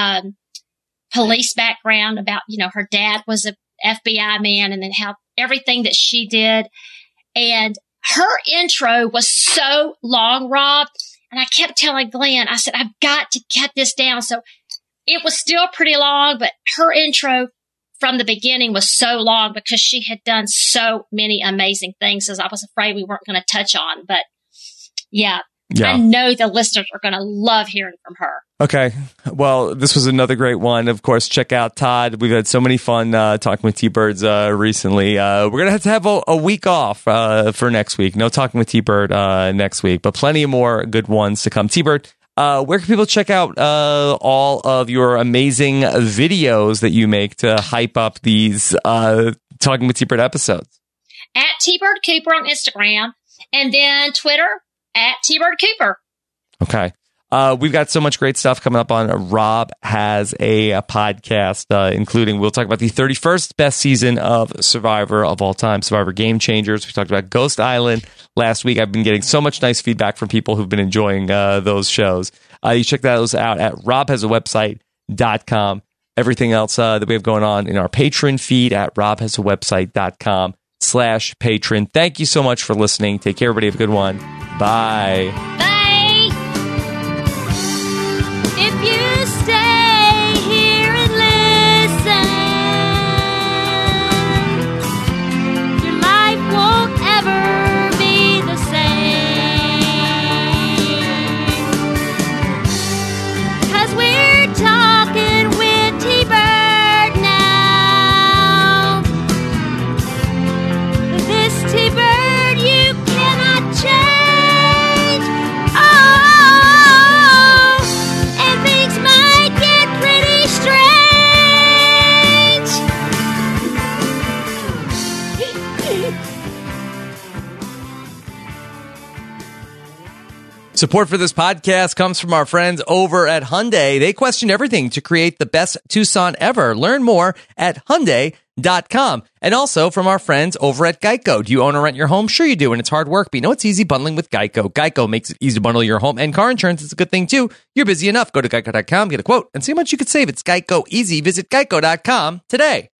police background about, her dad was an FBI man, and then how everything that she did. And her intro was so long, Rob. And I kept telling Glenn, I said, I've got to cut this down. So it was still pretty long, but her intro from the beginning was so long because she had done so many amazing things as I was afraid we weren't going to touch on. But yeah, I know the listeners are going to love hearing from her. Okay. Well, this was another great one. Of course, check out Todd. We've had so many fun talking with T-Birds recently. We're going to have a week off for next week. No talking with T-Bird next week, but plenty more good ones to come. T-Bird, where can people check out all of your amazing videos that you make to hype up these Talking with T-Bird episodes? At T-Bird Cooper on Instagram, and then Twitter at T-Bird Cooper. Okay. We've got so much great stuff coming up on Rob Has a Podcast, including we'll talk about the 31st best season of Survivor of all time, Survivor Game Changers. We talked about Ghost Island last week. I've been getting so much nice feedback from people who've been enjoying those shows. You check those out at robhasawebsite.com. Everything else that we have going on in our patron feed at robhasawebsite.com/patron. Thank you so much for listening. Take care, everybody. Have a good one. Bye. Bye. If you stay here and listen, your life won't ever be the same. 'Cause we're talking with T-Bird now. This T-Bird you cannot change. Support for this podcast comes from our friends over at Hyundai. They question everything to create the best Tucson ever. Learn more at Hyundai.com. And also from our friends over at Geico. Do you own or rent your home? Sure you do, and it's hard work, but you know it's easy bundling with Geico. Geico makes it easy to bundle your home and car insurance. It's a good thing, too. You're busy enough. Go to Geico.com, get a quote, and see how much you could save. It's Geico easy. Visit Geico.com today.